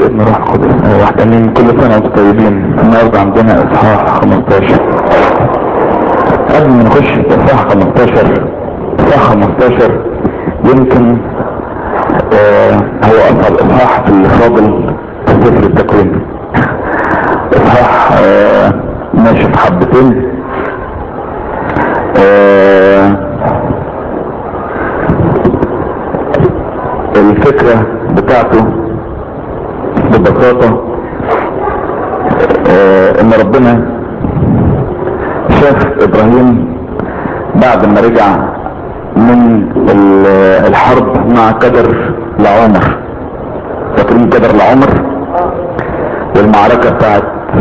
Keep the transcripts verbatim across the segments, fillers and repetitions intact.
والابن روح القدس واحد امين. كل سنة وانتم طيبين. النهارده عندنا اصحاح خمستاشر. قبل ما نخش في اصحاح خمستاشر، اصحاح خمستاشر يمكن آه هو اصعب اصحاح في الفاضل في سفر التكوين. اصحاح آه ماشي في حبتين. آه الفكرة بتاعته ببساطة آه ان ربنا شاف ابراهيم بعد ما رجع من الحرب مع كدر لعمر. فاكرين كدر لعمر والمعركة بتاعت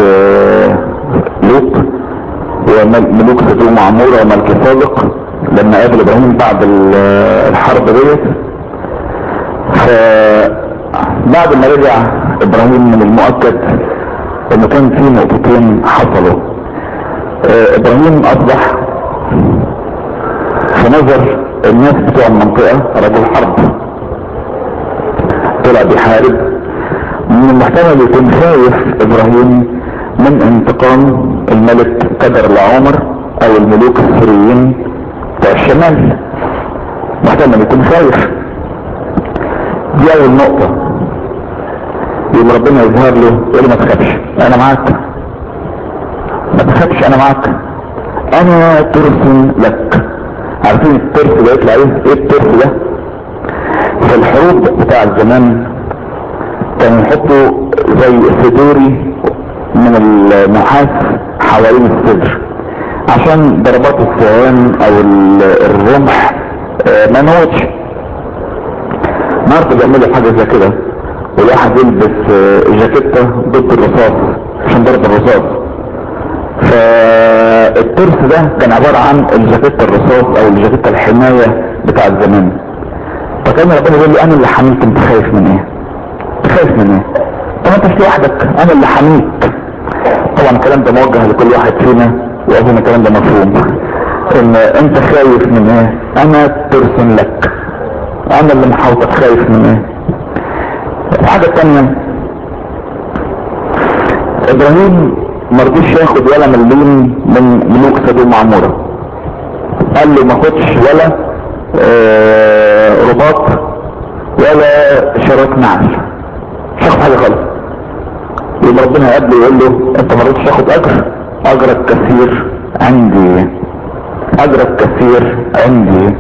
لوط وملوك سدوم وعمورة وملك صادق لما قابل ابراهيم بعد الحرب ديت. فبعد ما رجع ابراهيم من المؤكد انه كان في نقطتين حصلوا. ابراهيم اصبح في نظر الناس بتوع المنطقة رجل حرب، طلع بيحارب. من المحتمل يكون خايف ابراهيم من انتقام الملك كدر لعمر او الملوك السوريين بتوع الشمال، محتمل يكون خايف. دي اول نقطة. يبقى ربنا يظهر له يقول ما تخافش انا معاك، ما تخافش انا معاك، انا ترس لك. عارفين الترس ده يطلع ايه؟ ايه الترس ده؟ في الحروب بتاع زمان كانوا يحطوا زي سدوري من النحاس حوالين الصدر عشان ضربات الصوان او الرمح ما نوتش. النهارده بيعملوا حاجه زي كده والواحد يلبس جاكيته ضد الرصاص عشان ضرب الرصاص. فالترس ده كان عبارة عن الجاكيته الرصاص او الجاكيته الحماية بتاع الزمان. فكان ربنا يقول لي انا اللي حميك، انت خايف من ايه؟ خايف من ايه؟ طب انت مش لوحدك، انا اللي حميك. طبعا الكلام ده موجه لكل واحد فينا واظن الكلام ده مفهوم. ان انت خايف من ايه؟ انا ترسم لك، انا اللي محاوطك. خايف من ايه؟ الحاجة الثانية، ابراهيم مرضيش ياخد ولا مليم من ملوك سدوم وعمورة. قال له ما خدش ولا آه رباط ولا شراك نعل، مش هاخد حاجة خالص. يبقى ربنا يقابله يقول له انت مرضيش تاخد اجر، اجرك كثير عندي، اجرك كثير عندي.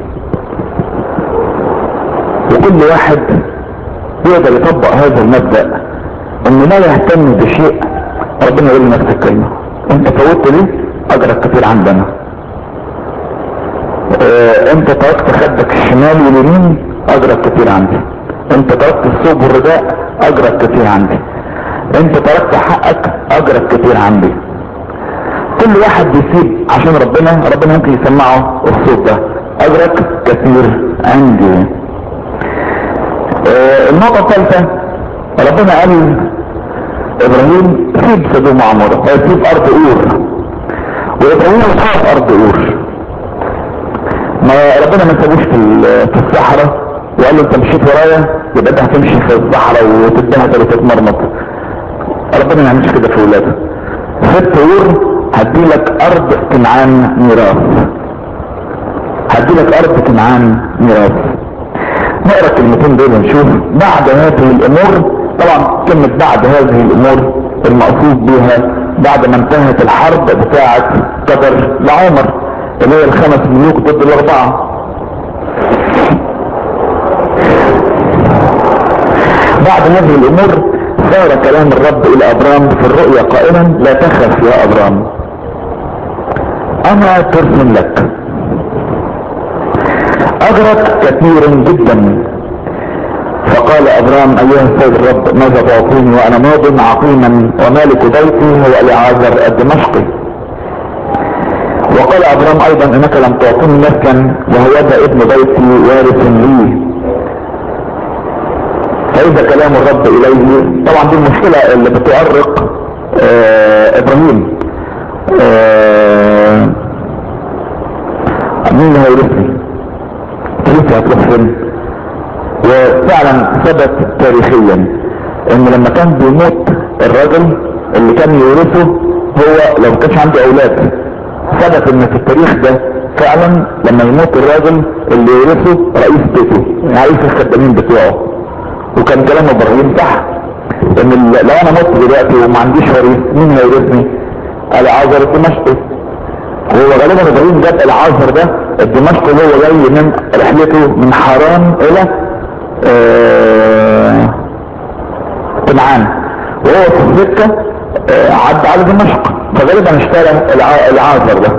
وكل واحد يقدر يطبق هذا المبدأ انه لا يهتم بشيء ربنا يقول نفس الكلمة، انت فوتت لي اجرك كتير عندنا. اه انت تركت خدك الشمال واليمين اجرك كتير عندي. انت تركت الثوب والرداء اجرك كتير عندي. انت تركت حقك اجرك كتير عندي. كل واحد بيسيب عشان ربنا، ربنا ممكن يسمعه الصوت ده، اجرك كتير عندي. اه النقطة الثالثة، ربنا قال ابراهيم سيب سدوم وعمورة، سيب ارض اور. وابراهيم ساب ارض اور. ما ربنا ما سابوش في الصحراء وقال له انت مشيت ورايا يبقى انت هتمشي في الصحراء وتتبهدل وتتمرمط. ربنا ما يعملش كده في ولاده. سبت اور، هديلك ارض كنعان ميراث، هديلك ارض كنعان ميراث. نقرا الكلمتين دول ونشوف. بعد هذه الامور، طبعا كلمة بعد هذه الامور المقصود بها بعد ما انتهت الحرب بتاعة كدر لعمر اللي هي الخمس ملوك ضد الاربعة. بعد هذه الامور صار كلام الرب الى ابرام في الرؤيا قائلا لا تخف يا ابرام، انا ترسم لك، اجرك كثير جدا. فقال ابرام ايها السيد الرب ماذا تعطيني وانا ماض عقيما ومالك بيتي هو اليعازر الدمشقي. وقال ابرام ايضا انك لم تعطيني مسكن وهوذا ابن بيتي وارث لي. فاذا كلام الرب اليه، طبعا دي المشكلة اللي بتؤرق آه ابراهيم. آه مين هيرثني؟ فلوسي هتروح فين؟ وفعلا ثبت تاريخيا ان لما كان بيموت الراجل اللي كان يورثه هو لو ما كانش عنده اولاد، ثبت ان في التاريخ ده فعلا لما يموت الراجل اللي يورثه رئيس بيته، رئيس الخدامين بتوعه. وكان كلام ابراهيم صح، ان لو انا مت دلوقتي وما عنديش وريث مين هيورثني؟ العازر الدمشقي. وهو غالبا ابراهيم جاب العازر ده الدمشقي وهو جاي من رحلته من حران الى آه كنعان، وهو في السكه آه عدى على دمشق، فغالبا اشترى العازر ده.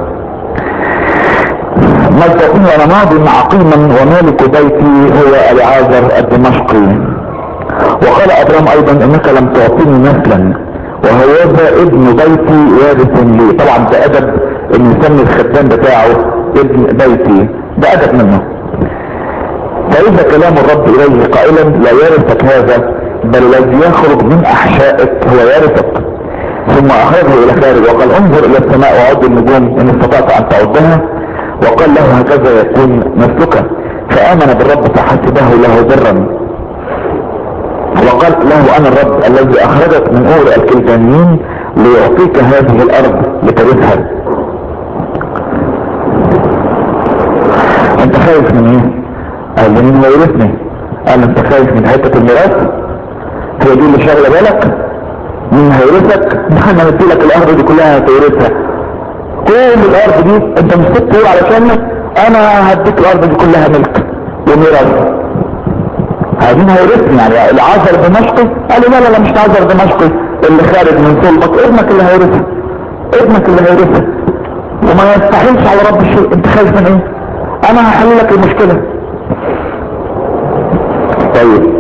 مصدقين وانا ماضي عقيما ومالك بيتي هو العازر الدمشقي. وقال ابراهيم ايضا انك لم تعطيني نسلا وهوذا ابن بيتي وارث لي. طبعا ده ادب ان يسمي الخدام بتاعه ابن بيتي، ده ادب منه. فاذا كلام الرب اليه قائلا لا يرثك هذا بل الذي يخرج من احشائك هو يرثك. ثم اخرجه الى خارج وقال انظر الى السماء وعد النجوم ان استطعت ان تعدها. وقال له هكذا يكون مثلك. فامن بالرب فحسبه له برا. وقال له انا الرب الذي اخرجك من اور الكلدانيين ليعطيك هذه الارض لترثها. انت خايف من ايه؟ قال لي مين هيورثني؟ قال انت خايف من حته الميراث؟ هي دي اللي شاغله بالك؟ مين هيورثك؟ احنا ندي لك الارض دي كلها هتورثها. كل الارض دي انت مش ست تقول علشان انا هديك الارض دي كلها ملك وميراث. مين هيورثني؟ يعني العازر دمشقي؟ قال لي لا لا لا مش العازر دمشقي اللي خارج من صلبك، ابنك اللي هيورثها، ابنك اللي هيورثها. وما يستحيلش على رب الشيء. انت خايف من ايه؟ انا هحل لك المشكله. طيب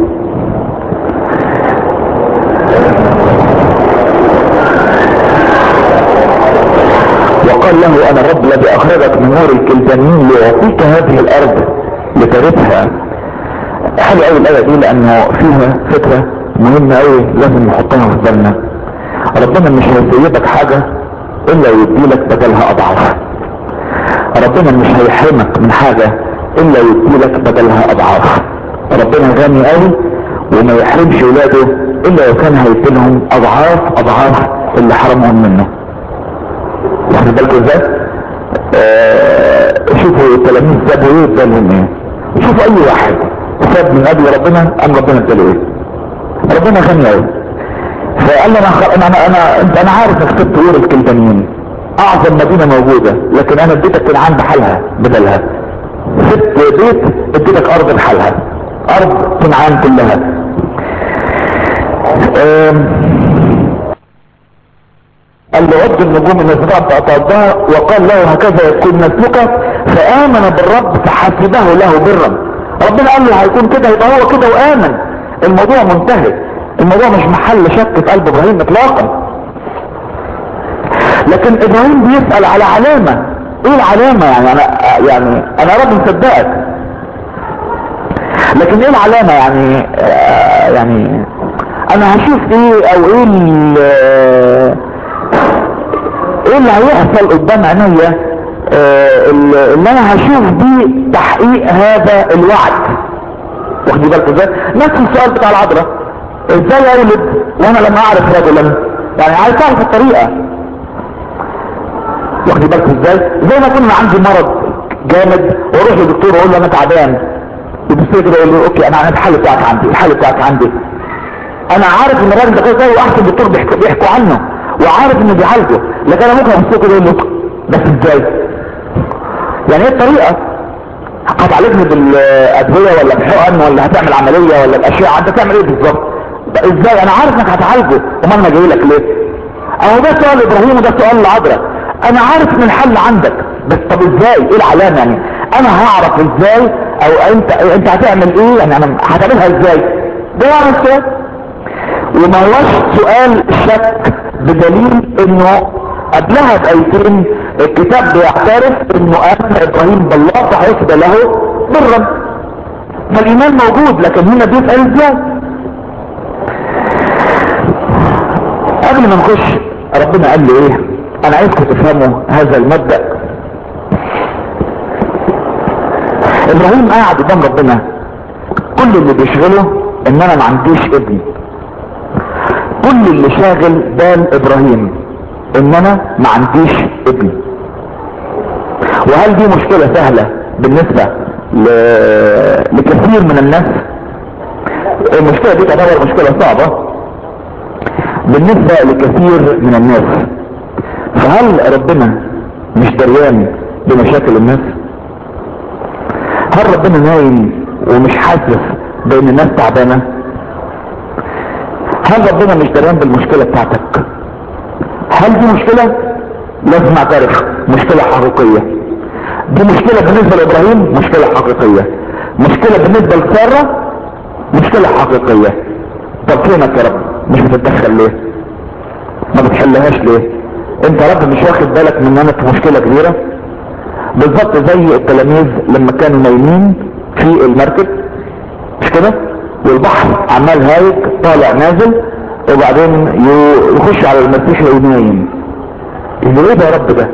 وقال له انا الرب الذي اخرجك من نور الكلدانيين ليعطيك هذه الارض لترثها. حلو قوي الايه دي لانه فيها فكره مهمه قوي لازم نحطها في بالنا. ربنا مش هيسيبك حاجه الا يديلك بدلها اضعاف. ربنا مش هيحرمك من حاجه الا يديلك بدلها اضعاف. ربنا غني قوي وما يحرمش ولاده الا لو كان هيديلهم اضعاف اضعاف اللي حرمهم منه. واخد بالكم ازاي؟ آه شوفوا التلاميذ سابوا ايه ادالهم ايه. شوفوا اي واحد ساب من اجل ربنا ام ربنا اداله ايه. ربنا غني قوي. فقال له انا انا انا انت انا عارف انك سبت اور الكلدانيين اعظم مدينه موجوده، لكن انا اديتك كنعان بحالها بدلها. سبت بيت اديتك ارض بحالها، ارض كنعان كلها. قال له عد النجوم ان استطعت اتعدها. وقال له هكذا يكون مثلك. فامن بالرب فحسبه له برا. ربنا قال له هيكون كده، يبقى هو كده وامن. الموضوع منتهي، الموضوع مش محل شك في قلب ابراهيم اطلاقا. لكن ابراهيم بيسأل على علامة. ايه العلامة؟ يعني انا يعني انا رب مصدقك، لكن ايه العلامة؟ يعني آه يعني انا هشوف ايه او ايه ايه اللي هيحصل قدام عينيا آه اللي انا هشوف بيه تحقيق هذا الوعد. واخدي بالك ازاي؟ نفس السؤال بتاع العذراء، ازاي اولد وانا لم اعرف رجلا؟ يعني عايز اعرف الطريقه. واخدي بالك ازاي؟ زي ما كنا عندي مرض جامد واروح للدكتور واقول له انا تعبان، يبص لي كده يقول لي اوكي انا الحاله بتاعك عندي، الحاله بتاعك عندي. انا عارف ان الراجل ده كويس قوي واحسن دكتور بيحكوا, بيحكوا عنه وعارف انه بيعالجه، لكن انا ممكن ابص له كده يقول له بس ازاي؟ يعني ايه الطريقه؟ هتعالجني بالادويه ولا بحقن ولا هتعمل عمليه ولا باشعه؟ انت تعمل ايه بالظبط؟ ازاي؟ انا عارف انك هتعالجه، امال انا جاي لك ليه؟ اهو ده سؤال ابراهيم وده سؤال العذراء. انا عارف ان الحل عندك، بس طب ازاي؟ ايه العلامه؟ يعني انا هعرف ازاي او انت انت هتعمل ايه؟ يعني انا هتعملها ازاي؟ ده يعني السؤال. وما هوش سؤال شك، بدليل انه قبلها بايتين الكتاب بيعترف انه امن ابراهيم بالله فحسب له برا. فالايمان موجود، لكن هنا بيسأل ازاي. قبل ما نخش ربنا قال لي ايه؟ انا عايزكم تفهموا هذا المبدأ. ابراهيم قاعد قدام ربنا كل اللي بيشغله ان انا ما عنديش ابن، كل اللي شاغل بال ابراهيم ان انا ما عنديش ابن. وهل دي مشكلة سهلة بالنسبة ل... لكثير من الناس؟ المشكلة دي تعتبر مشكلة صعبة بالنسبة لكثير من الناس. فهل ربنا مش دريان بمشاكل الناس؟ هل ربنا نايم ومش حاسس بان الناس تعبانة؟ هل ربنا مش دريان بالمشكلة بتاعتك؟ هل دي مشكلة؟ لازم اعترف مشكلة حقيقية. دي مشكلة بالنسبة لابراهيم، مشكلة حقيقية. مشكلة بالنسبة لسارة، مشكلة حقيقية. طب فينك يا رب؟ مش بتتدخل ليه؟ ما بتحلهاش ليه؟ انت يا رب مش واخد بالك من انك في مشكلة كبيرة؟ بالظبط زي التلاميذ لما كانوا نايمين في المركب، مش كده؟ والبحر عمال هايج طالع نازل، وبعدين يخش على المسيح وينايم. يقول ايه ده يا رب ده؟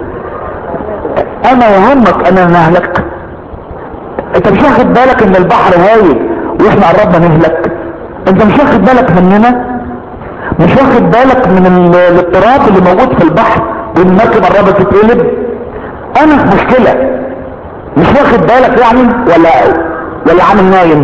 انا يهمك انا نهلك؟ انت مش واخد بالك ان البحر هايج واحنا قربنا نهلك؟ انت مش واخد بالك مننا؟ مش واخد بالك من الاضطراب اللي موجود في البحر والمركب قربت تتقلب؟ انا في مشكلة، مش واخد بالك يعني؟ ولا ولا عامل نايم؟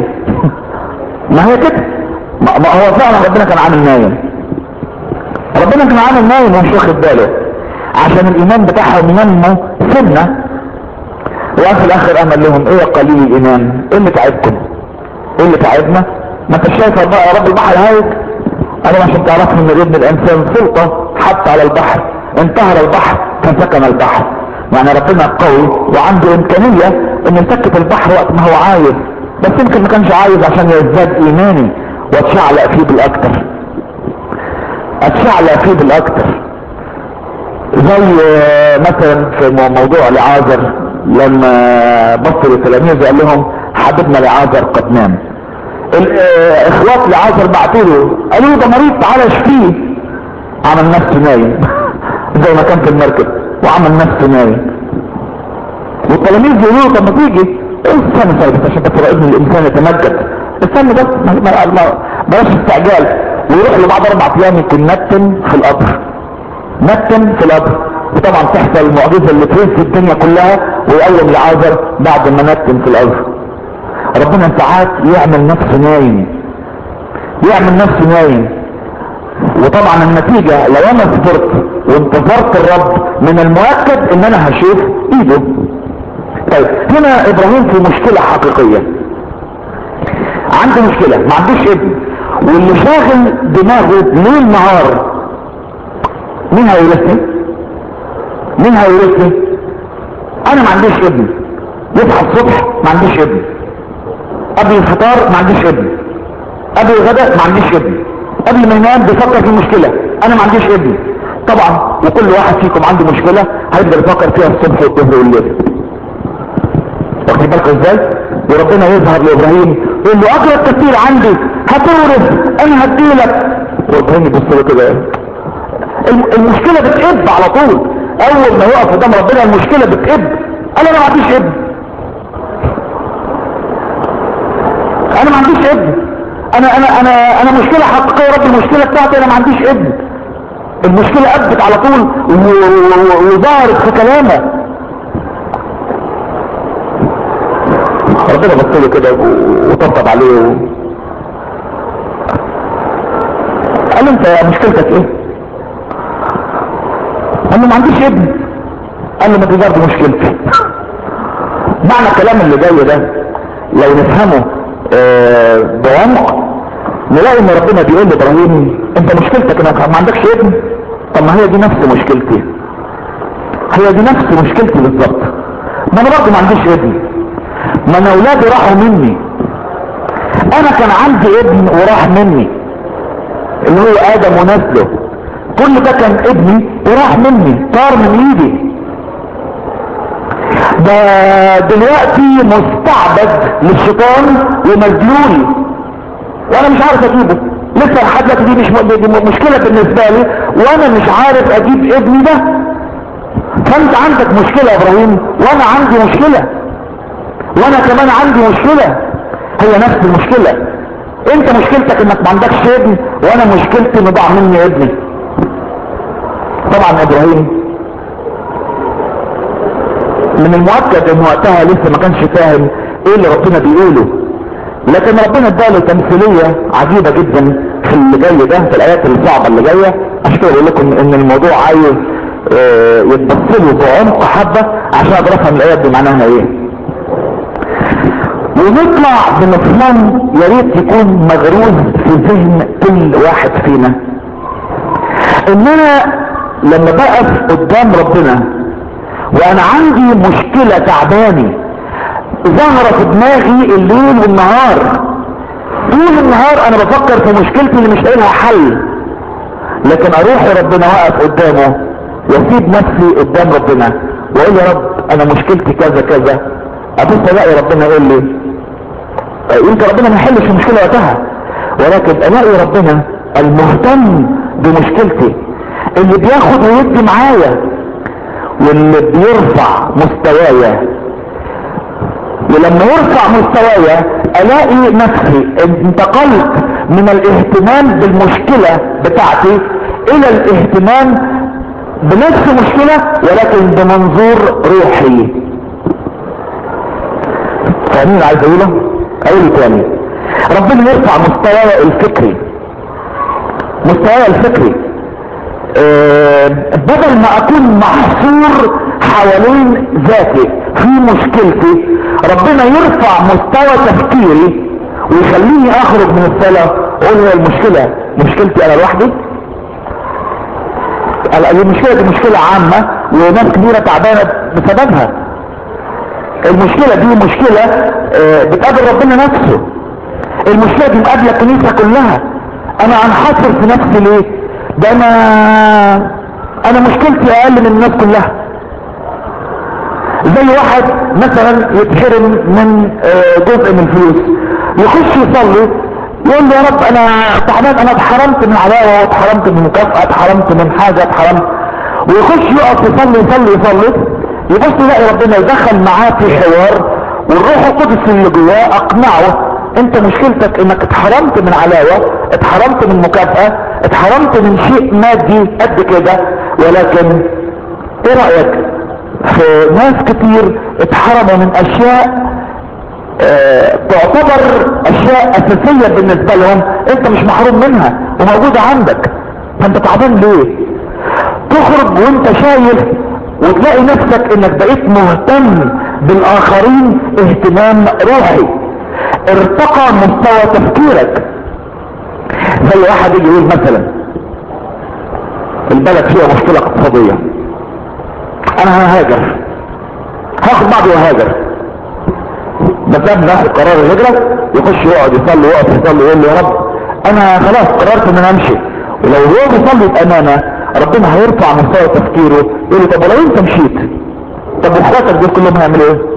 ما هي كده، ما هو فعلا ربنا كان عامل نايم. ربنا كان عامل نايم ومش واخد باله عشان الايمان بتاعهم ينمو سنة. وفي الاخر امل لهم ايه يا قليل الايمان؟ ايه اللي تعبكم؟ ايه اللي تعبنا؟ ما انت شايف يا رب البحر هايج؟ انا عشان تعرفوا ان ابن الانسان سلطة حتى على البحر، انتهر البحر فسكن البحر. يعني ربنا قوي وعنده امكانية انه يسكت البحر وقت ما هو عايز، بس يمكن ما كانش عايز عشان يزداد ايماني واتشعلق فيه بالاكتر، اتشعلق فيه بالاكتر. زي مثلا في موضوع لعازر لما بص للتلاميذ قال لهم حبيبنا لعازر قد نام. الاخوات لعازر بعتوا له قالوا له ده مريض تعالى اشفيه، عمل نفسه نايم زي ما كان في المركب وعمل نفسه نايم. والتلاميذ يقولوا له طب ما تيجي استنى بس عشان تقرا ابن الانسان يتمجد، استنى بس بلاش استعجال. ويروح له بعد اربع ايام يكون نتن في القبر، نتن في القبر. وطبعا تحصل المعجزه اللي تهز الدنيا كلها ويقوم لعازر بعد ما نتن في القبر. ربنا ساعات يعمل نفسه نايم، يعمل نفسه نايم. وطبعا النتيجه لو انا صبرت وانتظرت الرب من المؤكد ان انا هشوف ايده. طيب هنا ابراهيم في مشكله حقيقيه، عنده مشكله ما عندوش ابن، واللي شاغل دماغه ليل نهار مين هيورثني؟ مين هيورثني؟ انا ما عنديش ابن. يصحى الصبح ما عنديش ابن، قبل الفطار ما عنديش ابن، قبل الغداء ما عنديش ابن، قبل ما ينام بيفكر في المشكله انا ما عنديش ابن. طبعا وكل واحد فيكم عنده مشكله هيقدر يفكر فيها الصبح والظهر والليل. واخد بالكم ازاي؟ وربنا يظهر لابراهيم يقول له اجرك كتير عندي هتورث انا هديلك. وابراهيم يبص له كده، المشكله بتقب على طول. اول ما يقف قدام ربنا المشكله بتقب. انا ما عنديش ابن، انا ما عنديش ابن، انا انا انا انا مشكله حقيقيه يا رب. المشكله بتاعتي انا ما عنديش ابن. المشكله قبت على طول وظهرت في كلامه. ربنا بص له كده وطبطب عليه و... قال له انت مشكلتك ايه؟ قال له ما عنديش ابن. قال له ما دي برضه مشكلتي. معنى الكلام اللي جاي ده لو نفهمه اه بعمق نلاقي ان ربنا بيقول لابراهيم انت مشكلتك انك ما عندكش ابن. طب ما هي دي نفس مشكلتي، هي دي نفس مشكلتي بالظبط. ما انا برضه ما عنديش ابن، ما انا اولادي راحوا مني. انا كان عندي ابن وراح مني اللي هو ادم ونسله، كل ده كان ابني وراح مني طار من ايدي. ده دلوقتي مستعبد للشيطان ومذلول وانا مش عارف اجيبه لسه لحد دلوقتي. دي مش دي مشكله بالنسبه لي وانا مش عارف اجيب ابني ده. فانت عندك مشكله يا ابراهيم وانا عندي مشكله، وانا كمان عندي مشكله، هي نفس المشكله. انت مشكلتك انك ما عندكش ابن، وانا مشكلتي ان ضاع مني ابني. طبعا ابراهيم من المؤكد ان وقتها لسه ما كانش فاهم ايه اللي ربنا بيقوله، لكن ربنا اداله تمثيليه عجيبه جدا في اللي جاي ده، في الايات الصعبه اللي جايه. عشان كده بقول لكم ان الموضوع عايز اه يتبص له بعمق حبه عشان اقدر افهم الايات دي معناها ايه. ونطلع بمفهوم يا ريت يكون مغروز في ذهن كل واحد فينا، اننا لما بقف قدام ربنا وانا عندي مشكلة تعباني ظهر في دماغي الليل والنهار، طول النهار انا بفكر في مشكلتي اللي مش لاقي حل، لكن اروح لربنا واقف قدامه واسيب نفسي قدام ربنا واقول يا رب انا مشكلتي كذا كذا، ابص الاقي ربنا يقول لي يمكن ربنا ما يحلش المشكله وقتها، ولكن الاقي ربنا المهتم بمشكلتي اللي بياخد ويدي معايا واللي بيرفع مستوايا. ولما يرفع مستوايا الاقي نفسي انتقلت من الاهتمام بالمشكله بتاعتي الى الاهتمام بنفس مشكله ولكن بمنظور روحي. فاهمين عايز اقوله؟ اقوله تاني. ربنا يرفع مستواي الفكري، مستواي الفكري أه بدل ما اكون محصور حوالين ذاتي في مشكلتي، ربنا يرفع مستوى تفكيري ويخليني اخرج من الصلاة اقول هي المشكلة مشكلتي انا لوحدي؟ المشكلة دي مشكلة عامة وناس كبيرة تعبانة بسببها. المشكلة دي مشكلة اه بتقابل ربنا نفسه، المشكلة دي مقابلة الكنيسة كلها. انا انحصر في نفسي ليه؟ ده انا انا مشكلتي اقل من الناس كلها. زي واحد مثلا يتحرم من جزء من الفلوس، يخش يصلي يقول له يا رب انا تعبان، انا اتحرمت من عداوه واتحرمت من مكافاه، اتحرمت من حاجه، اتحرمت. ويخش يقف يصلي يصلي يصلي يبص يلاقي ربنا يدخل معاه في حوار، والروح القدس اللي جواه اقنعه انت مشكلتك انك اتحرمت من علاوه، اتحرمت من مكافاه، اتحرمت من شيء مادي قد كده. ولكن ايه رايك في ناس كتير اتحرموا من اشياء اه تعتبر اشياء اساسية بالنسبة لهم، انت مش محروم منها وموجودة عندك، فانت تعبان ليه؟ تخرج وانت شايف وتلاقي نفسك انك بقيت مهتم بالاخرين اهتمام روحي، ارتقى مستوى تفكيرك. زي واحد يجي يقول مثلا البلد فيها مشكلة اقتصادية، انا ههاجر، هاخد بعضي وهاجر. بس قبل ناخد قرار الهجرة يخش يقعد يصلي ويقف يصلي ويقول له يا رب انا خلاص قررت ان انا امشي. ولو هو بيصلي بامانة ربنا هيرفع مستوى تفكيره يقول له طب ولو انت مشيت، طب واخواتك دول كلهم هيعملوا ايه؟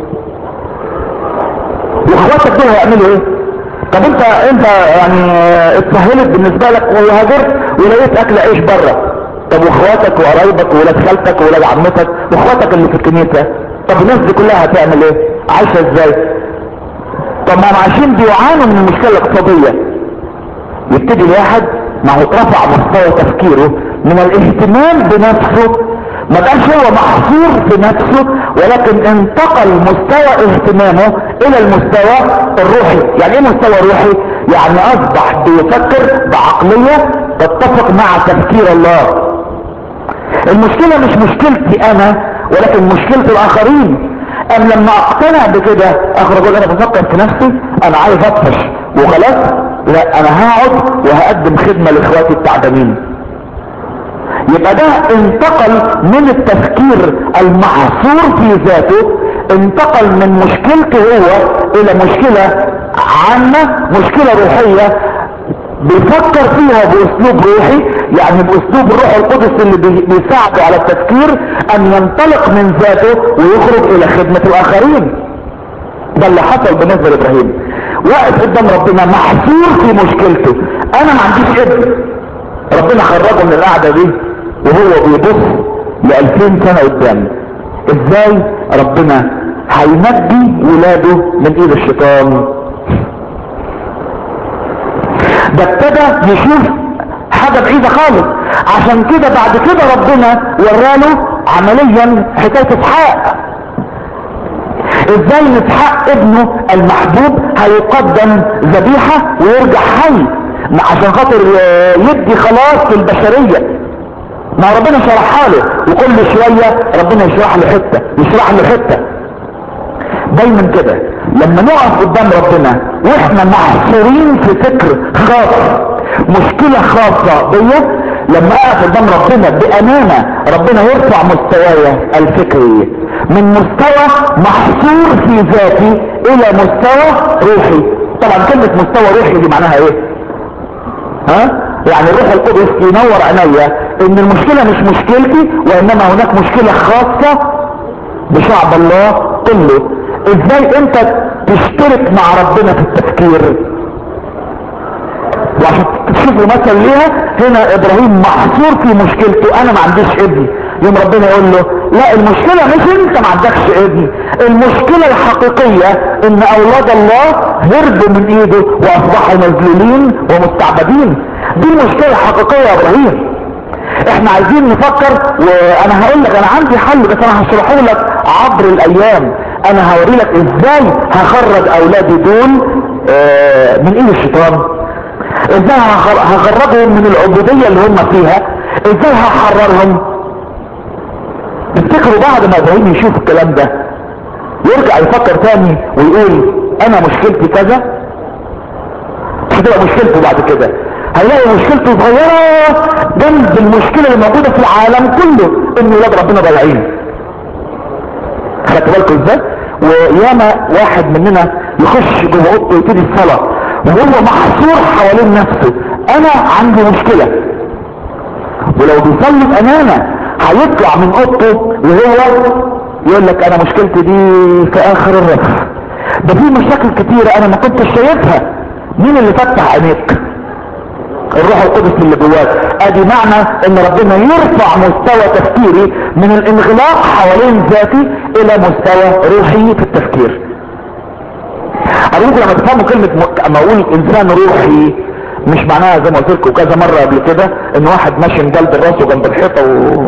واخواتك دول هيعملوا ايه؟ طب انت انت يعني اتسهلت بالنسبة لك وهاجرت ولقيت اكل عيش بره، طب واخواتك وقرايبك وولاد خالتك وولاد عمتك واخواتك اللي في الكنيسة، طب الناس دي كلها هتعمل ايه؟ عايشة ازاي؟ طب ما هم عايشين بيعانوا من المشكلة الاقتصادية. يبتدي الواحد ما هو اترفع مستوى تفكيره من الاهتمام بنفسه، ما بقاش هو محصور في نفسه، ولكن انتقل مستوى اهتمامه الى المستوى الروحي. يعني ايه مستوى روحي؟ يعني اصبح بيفكر بعقلية تتفق مع تفكير الله. المشكلة مش مشكلتي انا ولكن مشكلة الاخرين. انا لما اقتنع بكده اخرج اقول انا بفكر في نفسي، انا عايز اطفش وخلاص، لا انا هقعد وهقدم خدمة لاخواتي التعبانين. يبقى ده انتقل من التفكير المحصور في ذاته، انتقل من مشكلته هو الى مشكلة عامة، مشكلة روحية بيفكر فيها باسلوب روحي، يعني باسلوب الروح القدس اللي بيساعده على التفكير ان ينطلق من ذاته ويخرج الى خدمة الاخرين. ده اللي حصل بالنسبة لابراهيم، واقف قدام ربنا محصور في مشكلته. انا ما عنديش ابن، ربنا خرجه من القعدة دي وهو بيبص لألفين سنة قدام. ازاي ربنا هينجي ولاده من ايد الشيطان؟ ده ابتدى يشوف حاجة بعيدة خالص. عشان كده بعد كده ربنا وراله عمليا حكاية اسحاق، ازاي ان اسحاق ابنه المحبوب هيقدم ذبيحة ويرجع حي عشان خاطر يدي خلاص للبشرية. ما ربنا شرحها له، وكل شوية ربنا يشرح له حتة يشرح له حتة. دايما كده لما نقف قدام ربنا واحنا محصورين في فكر خاص، مشكلة خاصة بيا، لما اقف قدام ربنا بامانة ربنا يرفع مستواي الفكري من مستوى محصور في ذاتي الى مستوى روحي. طبعا كلمة مستوى روحي دي معناها ايه؟ ها؟ يعني الروح القدس ينور عينيا ان المشكلة مش مشكلتي، وانما هناك مشكلة خاصة بشعب الله كله. ازاي انت تشترك مع ربنا في التفكير؟ وعشان تشوفوا مثل ليها، هنا ابراهيم محصور في مشكلته، انا ما عنديش ابن. يوم ربنا يقول له لا، المشكلة مش انت ما عندكش ابن، المشكلة الحقيقية ان اولاد الله هربوا من ايده واصبحوا مذلولين ومستعبدين. دي المشكلة الحقيقية يا ابراهيم. احنا عايزين نفكر، وانا هقول لك انا عندي حل، بس انا هشرحه لك عبر الايام. انا هوري لك ازاي هخرج اولادي دول اه من ايد الشيطان، ازاي هخرجهم من العبودية اللي هم فيها، ازاي هحررهم. تفتكروا بعد ما ابراهيم يشوف الكلام ده يرجع يفكر تاني ويقول انا مشكلتي كذا؟ مش هتبقى مشكلته بعد كده، هيلاقي مشكلته صغيرة جنب المشكلة اللي موجودة في العالم كله، ان ولاد ربنا ضايعين. خدتوا بالكم ازاي؟ وياما واحد مننا يخش جوه اوضته ويبتدي الصلاة وهو محصور حوالين نفسه، انا عندي مشكلة. ولو بيصلي بامانة هيطلع من اوضته وهو يقول لك انا مشكلتي دي في اخر الرف، ده في مشاكل كتيرة انا ما كنتش شايفها. مين اللي فتح عينيك؟ الروح القدس اللي جواك. ادي معنى ان ربنا يرفع مستوى تفكيري من الانغلاق حوالين ذاتي الى مستوى روحي في التفكير. اريد لما تفهموا كلمة اما اقول انسان روحي، مش معناها زي ما قلت لكم كذا مرة قبل كده ان واحد ماشي مجلد راسه جنب الحيطة و...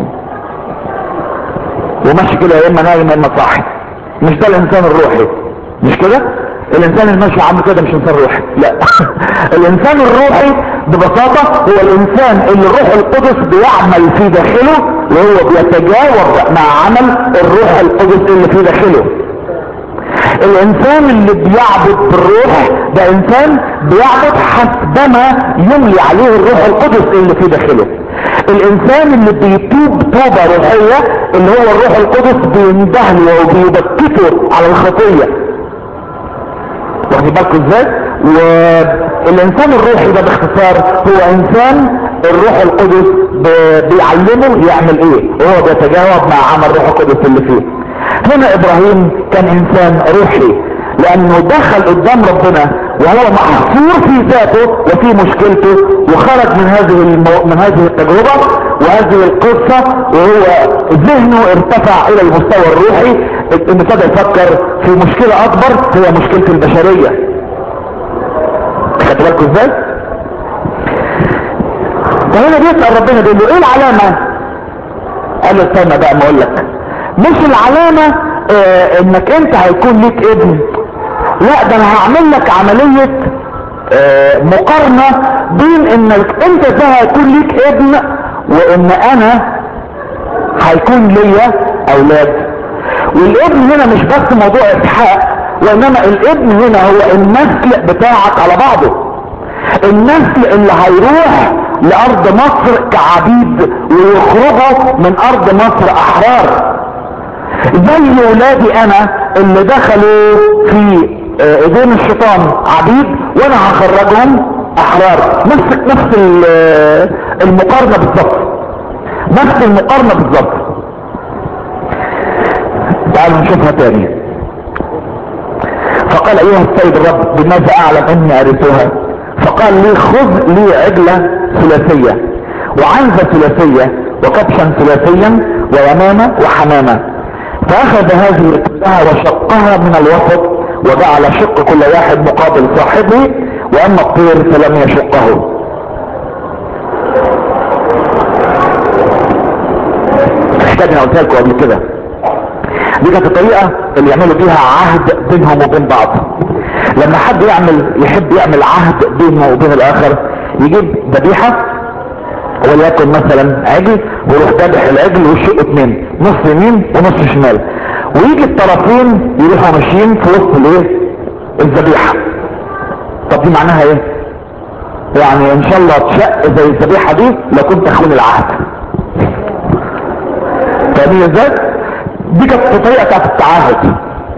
وماشي كده يا اما نايم يا اما صاحي. مش ده الانسان الروحي، مش كده. الانسان الماشي عامل كده مش انسان روحي، لا. الانسان الروحي ببساطة هو الانسان اللي الروح القدس بيعمل في داخله، وهو بيتجاوب مع عمل الروح القدس اللي في داخله. الانسان اللي بيعبد بالروح ده انسان بيعبد حسبما يملي عليه الروح القدس اللي في داخله. الانسان اللي بيتوب توبة روحية اللي هو الروح القدس بيندهله وبيبكته على الخطية. واخد بالكم ازاي؟ والانسان الروحي ده باختصار هو انسان الروح القدس بيعلمه يعمل ايه، وهو بيتجاوب مع عمل الروح القدس اللي فيه. هنا ابراهيم كان انسان روحي لانه دخل قدام ربنا وهو محصور في ذاته وفي مشكلته، وخرج من هذه المو... من هذه التجربة وهذه القصة وهو ذهنه ارتفع الى المستوى الروحي، انه ابتدى يفكر في مشكلة اكبر هي مشكلة البشرية. خدتوا بالكم ازاي؟ فهنا بيسأل ربنا بيقول له ايه العلامة؟ قال له استنى بقى ما اقول لك. مش العلامة اه انك انت هيكون ليك ابن، لا ده انا هعمل لك عملية اه مقارنة بين انك انت ده هيكون ليك ابن وان انا هيكون ليا اولاد. والابن هنا مش بس موضوع اسحاق، وانما الابن هنا هو النسل بتاعك على بعضه، النسل اللي هيروح لارض مصر كعبيد ويخرجوا من ارض مصر احرار، زي ولادي انا اللي دخلوا في ايدين الشيطان عبيد وانا هخرجهم احرار. نفس نفس المقارنة بالظبط، نفس المقارنة بالظبط. تعالوا نشوفها تاني. فقال ايها السيد الرب بماذا اعلم اني ارثها؟ فقال لي خذ لي عجلة ثلاثية وعنزة ثلاثية وكبشا ثلاثيا ويمامة وحمامة. فاخذ هذه كلها وشقها من الوسط وجعل شق كل واحد مقابل صاحبه، واما الطير فلم يشقه. الحكايه انا قلتها لكم قبل كده، دي كانت الطريقه اللي يعملوا بيها عهد بينهم وبين بعض. لما حد يعمل يحب يعمل عهد بينه وبين الاخر، يجيب ذبيحه وليكن مثلا عجل، ويروح ذابح العجل ويشق اتنين، نص يمين ونص شمال، ويجي الطرفين يروحوا ماشيين في وسط الايه؟ الذبيحه. طب دي معناها ايه؟ يعني ان شاء الله تشق زي الذبيحه دي لو كنت اخون العهد. فاهمين ازاي؟ دي كانت الطريقه بتاعت التعاهد.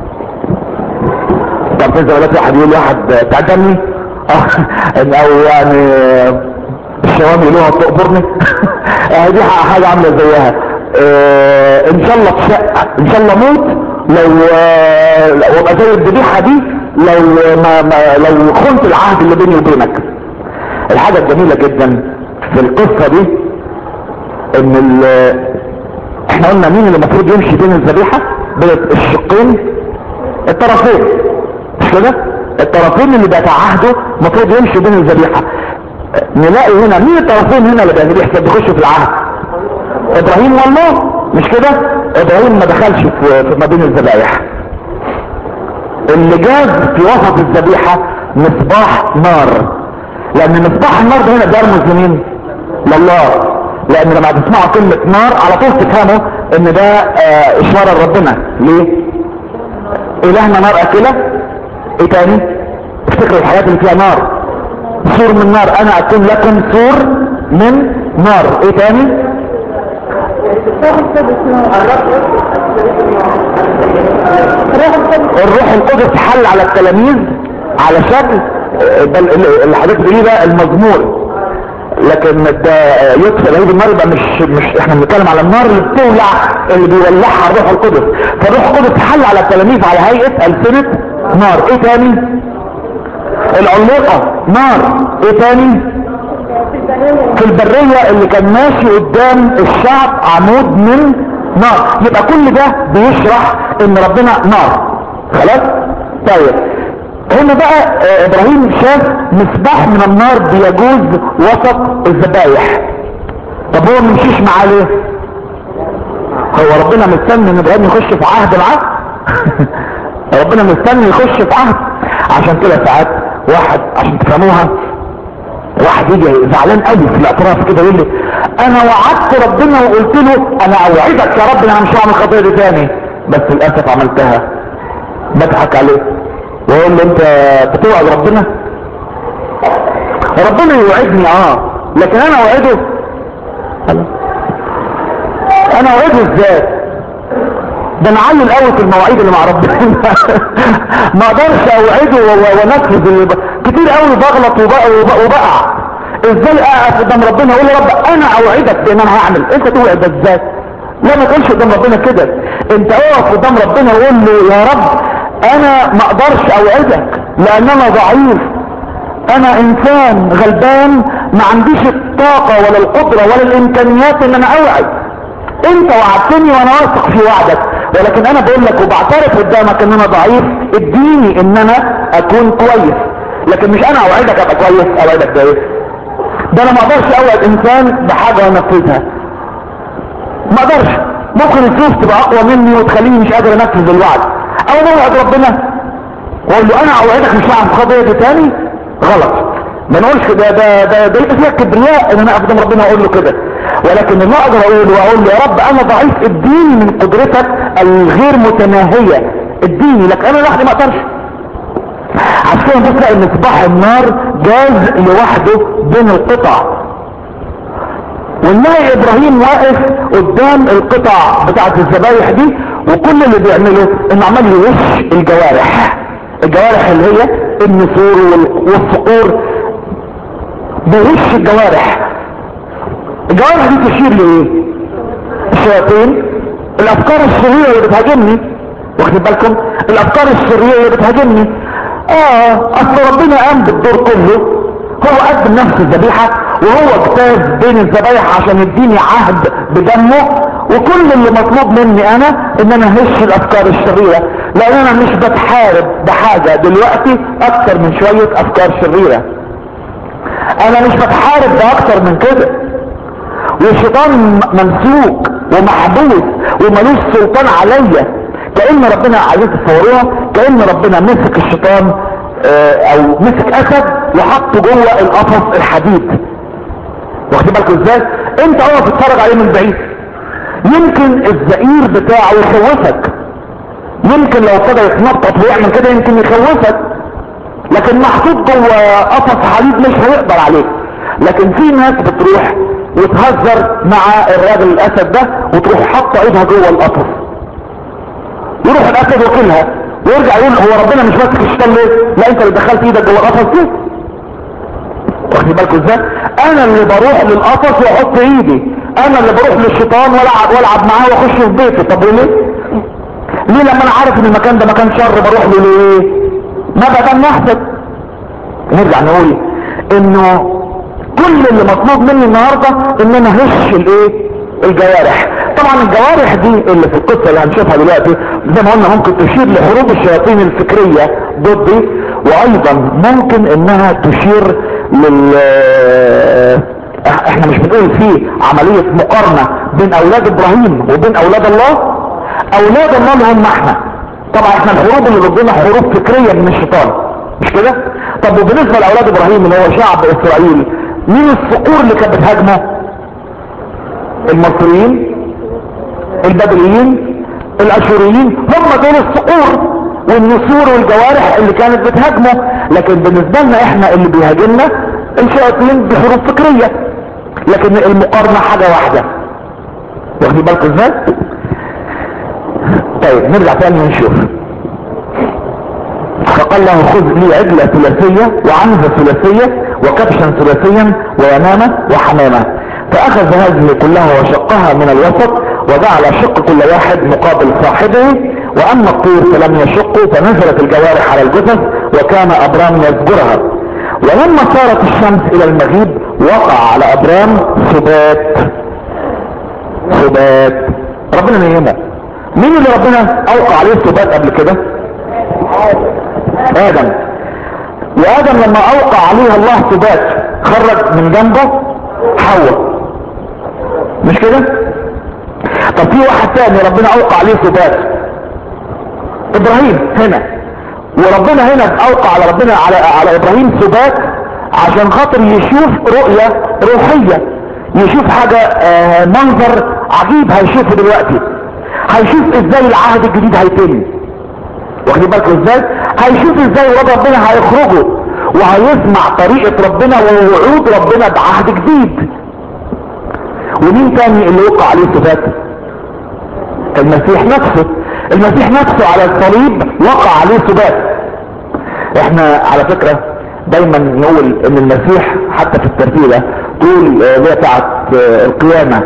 طب زي دلوقتي واحد يقول واحد تعجبني او يعني الشوام يقولوها تقبرني دي حاجه عامله زيها. اه ان شاء الله تشق، ان شاء الله موت لو وابقى زي الذبيحه دي لو ما, ما لو خنت العهد اللي بيني وبينك. الحاجه الجميله جدا في القصه دي ان احنا قلنا مين اللي المفروض يمشي بين الذبيحه؟ بين الشقين، الطرفين، مش كده؟ الطرفين اللي بيتعاهدوا المفروض يمشوا بين الذبيحه. نلاقي هنا مين الطرفين هنا اللي بيخشوا في العهد؟ ابراهيم والله، مش كده؟ ابراهيم ما دخلش في ما بين الذبائح. اللي جاز في وسط الذبيحه مصباح نار، لان مصباح النار ده هنا بيرمز لمين؟ لله. لان لما تسمعوا كلمه نار على طول تفهموا ان ده اه اشاره لربنا. ليه؟ الهنا نار اكله. ايه تاني؟ افتكروا الحاجات اللي فيها نار. سور من نار، انا اكون لكم سور من نار. ايه تاني؟ الروح القدس حل على التلاميذ على شكل اللي حضرتك بتقوليه ده المزمور، لكن ده يطفئ لهيب النار. يبقى مش مش احنا بنتكلم على النار اللي بتولع، اللي بيولعها الروح القدس. فالروح القدس حل على التلاميذ على هيئه السنه نار. ايه تاني؟ العليقه نار. ايه تاني؟ في البريه اللي كان ماشي قدام الشعب عمود من نار. يبقى كل ده بيشرح ان ربنا نار. خلاص؟ طيب هنا بقى ابراهيم شاف مصباح من النار بيجوز وسط الذبايح. طب هو ممشيش معاه ليه؟ هو ربنا مستني ان ابراهيم يخش في عهد معاه؟ ربنا مستني يخش في عهد. عشان كده ساعات واحد، عشان تفهموها، واحد يجي زعلان قوي في الاطراف كده يقول لي انا وعدت ربنا وقلت له انا اوعدك يا رب انا مش هعمل الخطيه دي تاني، بس للاسف عملتها. بضحك عليه واقول له انت بتوعد ربنا؟ ربنا يوعدني اه، لكن انا اوعده؟ انا اوعده ازاي؟ ده انا علل قوي في المواعيد اللي مع ربنا ما اقدرش اوعده وانفذ اللي ب... كتير قوي بغلط وبقع. ازاي اقف قدام ربنا اقول يا رب انا اوعدك بان انا هعمل؟ انت توعد ده ازاي؟ لا ما تقولش قدام ربنا كده. انت اقف قدام ربنا وقول له يا رب انا ما اقدرش اوعدك لان انا ضعيف، انا انسان غلبان ما عنديش الطاقة ولا القدرة ولا الامكانيات ان انا اوعد. انت وعدتني وانا واثق في وعدك، ولكن انا بقول لك وبعترف قدامك ان انا ضعيف، اديني ان انا اكون كويس. لكن مش انا اوعدك ابقى كويس، اوعدك ده ايه؟ ده انا ما اقدرش اوعد انسان بحاجة وانفذها، ما اقدرش. ممكن الفلوس تبقى اقوى مني وتخليني مش قادر انفذ الوعد، او موعد ربنا واقول له انا اوعدك مش هعمل الخطيه دي تاني. غلط، ما نقولش ده ده ده ده يبقى فيها كبرياء ان انا اقف قدام ربنا واقول له كده. ولكن اللي اقدر اقوله واقول له يا رب انا ضعيف، اديني من قدرتك الغير متناهيه، اديني، لكن انا لوحدي ما اقدرش. عشان كده بص ان مصباح النار جاز لوحده بين القطع، ونلاقي ابراهيم واقف قدام القطع بتاعت الذبايح دي، وكل اللي بيعمله انه عمال يوش الجوارح، الجوارح اللي هي النسور والصقور، بيوش الجوارح. الجوارح دي تشير لايه؟ الشياطين، الافكار الشريره اللي بتهاجمني، واخد بالكم؟ الافكار الشريره اللي بتهاجمني. اه اصل ربنا قام بالدور كله، هو قدم نفس الذبيحه وهو اجتاز بين الذبايح عشان يديني عهد بدمه، وكل اللي مطلوب مني انا ان انا اهش الافكار الشريرة، لان انا مش بتحارب بحاجة دلوقتي اكتر من شوية افكار شريرة. انا مش بتحارب باكتر من كده، والشيطان ممسوك ومحبوس وملوش سلطان عليا. كأن ربنا، عايزين تصوروها، كأن ربنا مسك الشيطان اه او مسك اسد وحطه جوه القفص الحديد. واخد بالكم ازاي؟ انت اول تتفرج عليه من بعيد يمكن الزئير بتاعه يخوفك، يمكن لو ابتدى يتنطط ويعمل كده يمكن يخوفك، لكن محطوط جوه قفص حديد مش هيقدر عليك. لكن في ناس بتروح وتهزر مع الراجل الاسد ده وتروح حاطه ايدها جوه القفص، يروح الاسد وكلها ويرجع يقول هو ربنا مش ماسك الشيطان ليه؟ لا انت اللي دخلت ايدك جوه القفص دي. واخد بالكم ازاي؟ انا اللي بروح للقفص واحط ايدي، انا اللي بروح للشيطان والعب والعب معاه واخش في بيته. طب ليه؟ ليه لما انا عارف ان المكان ده مكان شر بروح له ليه؟ ما بدل نحسد. نرجع نقول انه كل اللي مطلوب مني النهارده ان انا هش الايه؟ الجوارح. طبعا الجوارح دي اللي في القصه اللي هنشوفها دلوقتي زي ما قلنا ممكن تشير لحروب الشياطين الفكريه ضدي، وايضا ممكن انها تشير لل احنا مش بنقول في عمليه مقارنه بين اولاد ابراهيم وبين اولاد الله. اولاد الله اللي هم احنا. طبعا احنا الحروب اللي ضدنا حروب فكريه من الشيطان، مش كده؟ طب وبالنسبه لاولاد ابراهيم اللي هو شعب اسرائيل، مين الصقور اللي كانت بتهاجمه؟ المصريين، البابليين، الاشوريين، هم دول الصقور والنسور والجوارح اللي كانت بتهاجمه. لكن بالنسبه لنا احنا اللي بيهاجمنا الشياطين بحروب فكريه، لكن المقارنه حاجه واحده. واخدين بالكم ازاي؟ طيب نرجع تاني ونشوف. فقال له خذ لي عجلة ثلاثية وعنزة ثلاثية وكبشا ثلاثيا ويمامة وحمامة. فاخذ هذه كلها وشقها من الوسط وجعل شق كل واحد مقابل صاحبه، واما الطير فلم يشقه فنزلت الجوارح على الجثث وكان ابرام يزجرها. ولما صارت الشمس الى المغيب وقع على ابرام سبات. سبات ربنا نيمه. مين اللي ربنا اوقع عليه سبات قبل كده؟ ادم. وادم لما اوقع عليه الله سبات خرج من جنبه حواء، مش كده؟ طب في واحد تاني ربنا اوقع عليه سبات، ابراهيم هنا. وربنا هنا اوقع على ربنا على على ابراهيم سبات عشان خاطر يشوف رؤية روحية، يشوف حاجة آه منظر عجيب هيشوفه دلوقتي. هيشوف ازاي العهد الجديد هيتم. واخدين بالكم ازاي؟ هيشوف ازاي ولاد ربنا هيخرجوا وهيسمع طريقة ربنا ووعود ربنا بعهد جديد. ومين تاني اللي وقع عليه سبات؟ المسيح نفسه. المسيح نفسه على الصليب وقع عليه سبات. احنا على فكرة دايما نقول ان المسيح حتى في الترتيبة تقول اللي هي بتاعت القيامة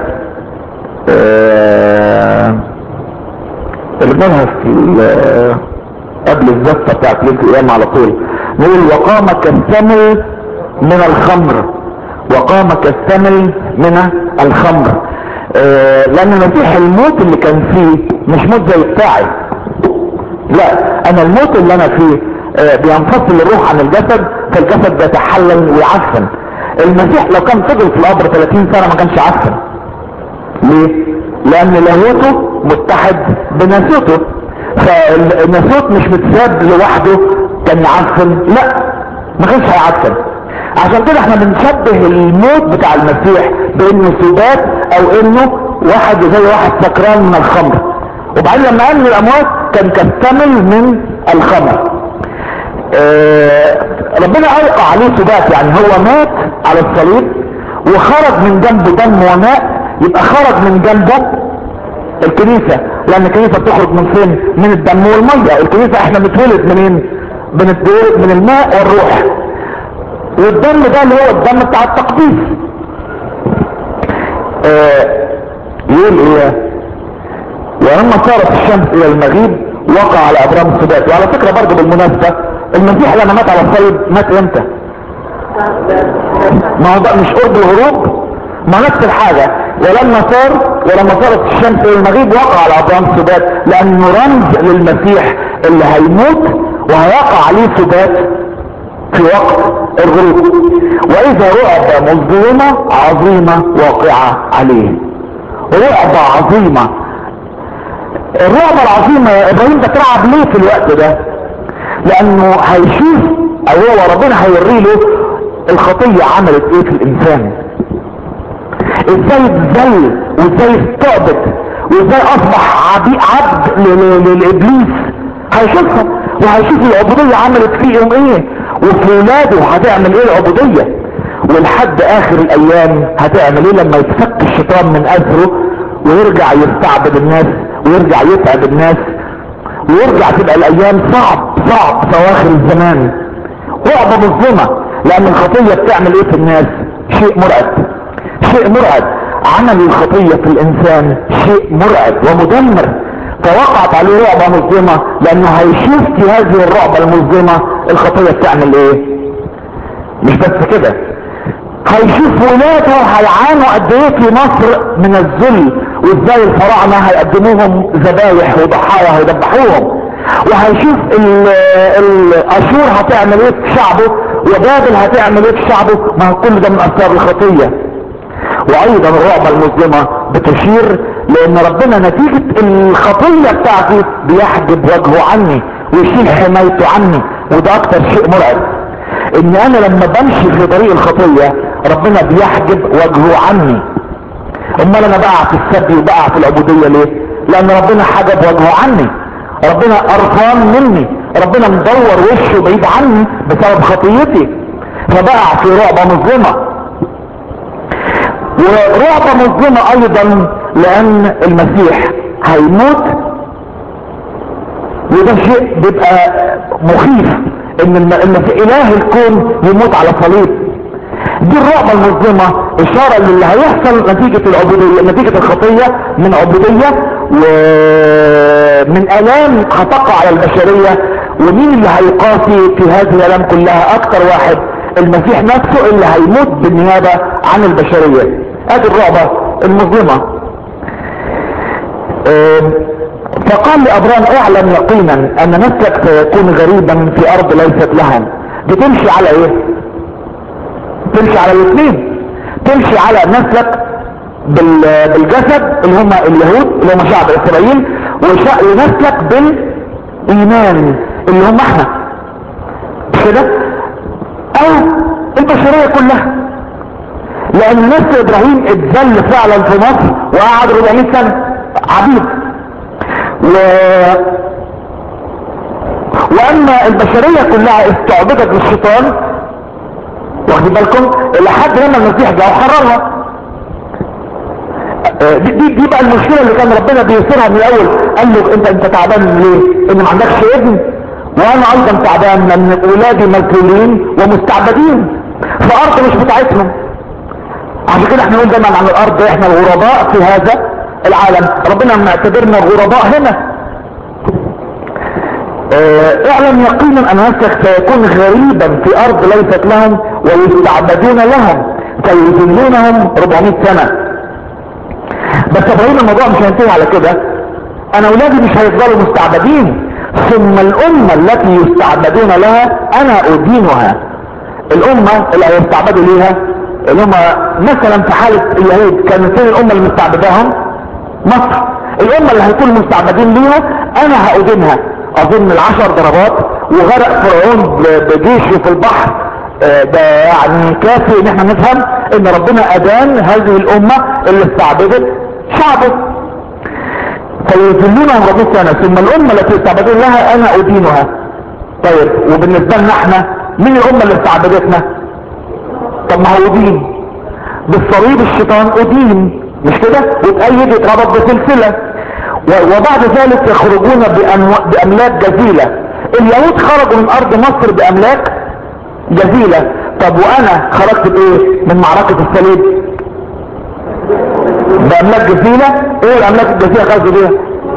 اللي بنقولها في قبل الزفة بتاعت ليلة القيامة على طول، نقول وقام كالثمل من الخمر. وقام كالثمل من الخمر. اه لان المسيح الموت اللي كان فيه مش موت زي بتاعي، لا انا الموت اللي انا فيه اه بينفصل الروح عن الجسد، فالجسد بيتحلل ويعفن. المسيح لو كان فضل في القبر ثلاثين سنة ما كانش عفن. ليه؟ لان لاهوته متحد بناسوته، فالناسوت مش متساب لوحده كان يعفن، لا ما كانش هيعفن. عشان كده احنا بنشبه الموت بتاع المسيح بانه سبات او انه واحد زي واحد سكران من الخمر. وبعدين لما قام من الاموات كان كالثمل من الخمر. اه ربنا اوقع عليه سبات، يعني هو مات على الصليب وخرج من جنبه دم وماء، يبقى خرج من جنبه الكنيسة، لان الكنيسة بتخرج من فين؟ من الدم والمية. الكنيسة احنا بنتولد منين؟ بنتولد من الماء والروح، والدم ده اللي هو الدم بتاع التقديس. اه يقول ايه؟ ولما صارت الشمس الى المغيب وقع على ابرام سبات. وعلى فكرة برضه بالمناسبة المسيح لما مات على الصليب مات امتى؟ ما هو ده مش قرب الغروب؟ ما نفس الحاجة. ولما صار ولما صارت الشمس المغيب وقع على ابرام سبات، لانه رمز للمسيح اللي هيموت وهيقع عليه سبات في وقت الغروب. واذا رعب مظلمة عظيمة واقعة عليه. رعبة عظيمة. الرعبة العظيمة يا ابراهيم ده ترعب ليه في الوقت ده؟ لانه هيشوف، او هو ربنا هيوري له الخطية عملت ايه في الانسان، ازاي اتذل وازاي استعبد وازاي اصبح عبد للابليس. هيشوفها وهيشوف العبودية عملت فيهم ايه، وفي ولاده هتعمل ايه العبودية، ولحد اخر الايام هتعمل ايه لما يتفك الشيطان من اثره ويرجع يستعبد الناس ويرجع يتعب الناس ويرجع تبقى الايام صعب صعب في اواخر الزمان. رعبة مظلمة، لان الخطية بتعمل ايه في الناس؟ شيء مرعب، شيء مرعب. عمل الخطية في الانسان شيء مرعب ومدمر، فوقعت عليه رعبة مظلمة، لانه هيشوف في هذه الرعبة المظلمة الخطية بتعمل ايه. مش بس كده، هيشوف ولاده هيعانوا قد ايه في مصر من الذل، وازاي الفراعنة هيقدموهم ذبايح وضحايا هيذبحوهم، وهيشوف الاشور هتعمل ايه في شعبه، وبابل هتعمل ايه في شعبه. ما كل ده من اثار الخطية. وايضا الرعبة المظلمة بتشير لان ربنا نتيجة الخطية بتاعتي بيحجب وجهه عني ويشيل حمايته عني، وده اكتر شيء مرعب. ان انا لما بمشي في طريق الخطية ربنا بيحجب وجهه عني. امال انا بقع في السبي وبقع في العبودية ليه؟ لان ربنا حجب وجهه عني، ربنا قرفان مني، ربنا مدور وشه بعيد عني بسبب خطيتي، فبقع في رعبة مظلمة. ورعبة مظلمة ايضا لان المسيح هيموت، وده شيء بيبقى مخيف ان اله الكون يموت على صليب. دي الرعبة المظلمة اشارة للي هيحصل نتيجة العبودية، نتيجة الخطية، من عبودية ومن الام هتقع على البشرية. ومين اللي هيقاسي في هذه الالام كلها؟ اكتر واحد المسيح نفسه اللي هيموت بالنيابة عن البشرية. ادي الرعبة المظلمة. فقال لابرام اعلم يقينا ان نسلك سيكون غريبا في ارض ليست لهم. بتمشي على ايه؟ تمشي على الاثنين، تمشي على نسلك بالجسد اللي هم اليهود اللي هم شعب اسرائيل، ونسلك بالايمان اللي هم احنا كده، او البشرية كلها. لان نسل ابراهيم اتذل فعلا في مصر وقعد أربعمائة سنة عبيد، و... واما البشرية كلها استعبدت للشيطان، واخدين بالكم، لحد لما المسيح جاء وحررها. دي, دي, دي بقى المشكلة اللي كان ربنا بيصيرها من الاول. قال له انت انت تعبان ليه؟ ان ما عندكش ابن، وانا ايضا تعبان من ولادي مذلولين ومستعبدين في ارض مش بتاعتهم. عشان كده احنا نقول دايما عن الارض احنا الغرباء في هذا العالم، ربنا معتبرنا الغرباء هنا. اه اعلم يقينا ان نفسك سيكون غريبا في ارض ليست لهم ويستعبدون لهم فيذلونهم أربعمائة سنة. بس ابراهيم الموضوع مش هينتهي على كده. انا اولادي مش هيفضلوا مستعبدين، ثم الامة التي يستعبدون لها انا ادينها. الامة اللي هيستعبدوا ليها اللي هم مثلا في حالة اليهود كانت فين الامة اللي مستعبداهم؟ مصر. الامة اللي هيكونوا مستعبدين ليها انا هأدينها. اظن العشر ضربات وغرق فرعون بجيشه في البحر ده يعني كافي ان احنا نفهم ان ربنا ادان هذه الامة اللي استعبدت شعبه. فيذلونهم أربعمائة سنة ثم الامة التي استعبدون لها انا ادينها. طيب وبالنسبة لنا احنا مين الامة اللي استعبدتنا؟ طب ما هو دين بالصليب، الشيطان ادين مش كده، وتأيد يتربط بسلسلة، وبعد ذلك يخرجون باملاك جزيلة. اليهود خرجوا من ارض مصر باملاك جزيلة. طب وانا خرجت بايه من معركة الصليب؟ باملاك جزيلة. ايه الاملاك الجزيلة خرجت بيها؟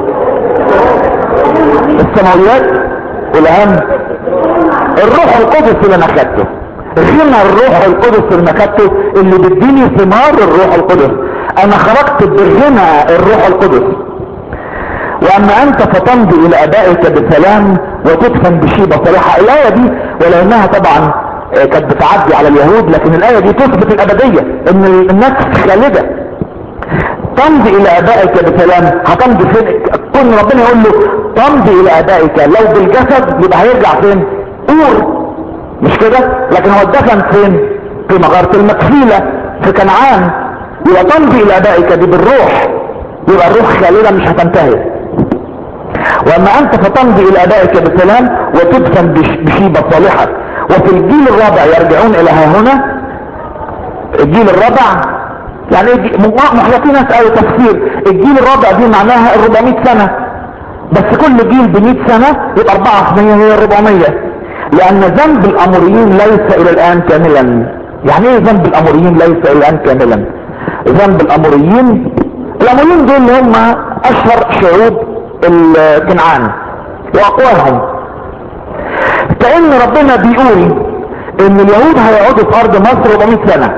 السماويات، والاهم الروح القدس اللي انا خدته. غنى الروح القدس اللي اخدته اللي بيديني ثمار الروح القدس. انا خرجت بغنى الروح القدس. واما انت فتمضي الى ابائك بسلام وتدفن بشيبة صالحة. الاية دي ولو انها طبعا كانت بتعدي على اليهود، لكن الاية دي تثبت الابدية ان النفس خالدة. تمضي الى ابائك بسلام، هتمضي فين؟ كون ربنا يقول له تمضي الى ابائك لو بالجسد يبقى هيرجع فين؟ اور، مش كده؟ لكن هو اتدفن فين؟ في مغارة المكفيلة في كنعان. يبقى تمضي الى ابائك دي بالروح، يبقى الروح خالدة مش هتنتهي. واما انت فتمضي الى ابائك بسلام وتدفن بشيبة صالحة. وفي الجيل الرابع يرجعون الى ها هنا. الجيل الرابع يعني ايه؟ محيطين ناس قالوا تفسير الجيل الرابع دي معناها الربعمائة سنة، بس كل جيل بمئة سنة يبقى اربعة في مية هي الربعمية. لان ذنب الاموريين ليس الى الان كاملا. يعني ايه ذنب الاموريين ليس الى الان كاملا؟ ذنب الاموريين، الاموريين دول اللي هم اشهر شعوب الكنعان واقواهم. كأن ربنا بيقول ان اليهود هيقعدوا في ارض مصر اربعمائة سنة،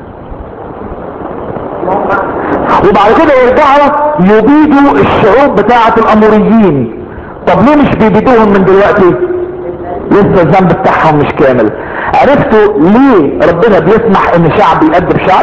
وبعد كده يرجعوا يبيدوا الشعوب بتاعة الاموريين. طب ليه مش بيبيدوهم من دلوقتي؟ لسه الذنب بتاعهم مش كامل. عرفتوا ليه ربنا بيسمح ان شعب يأدب شعب؟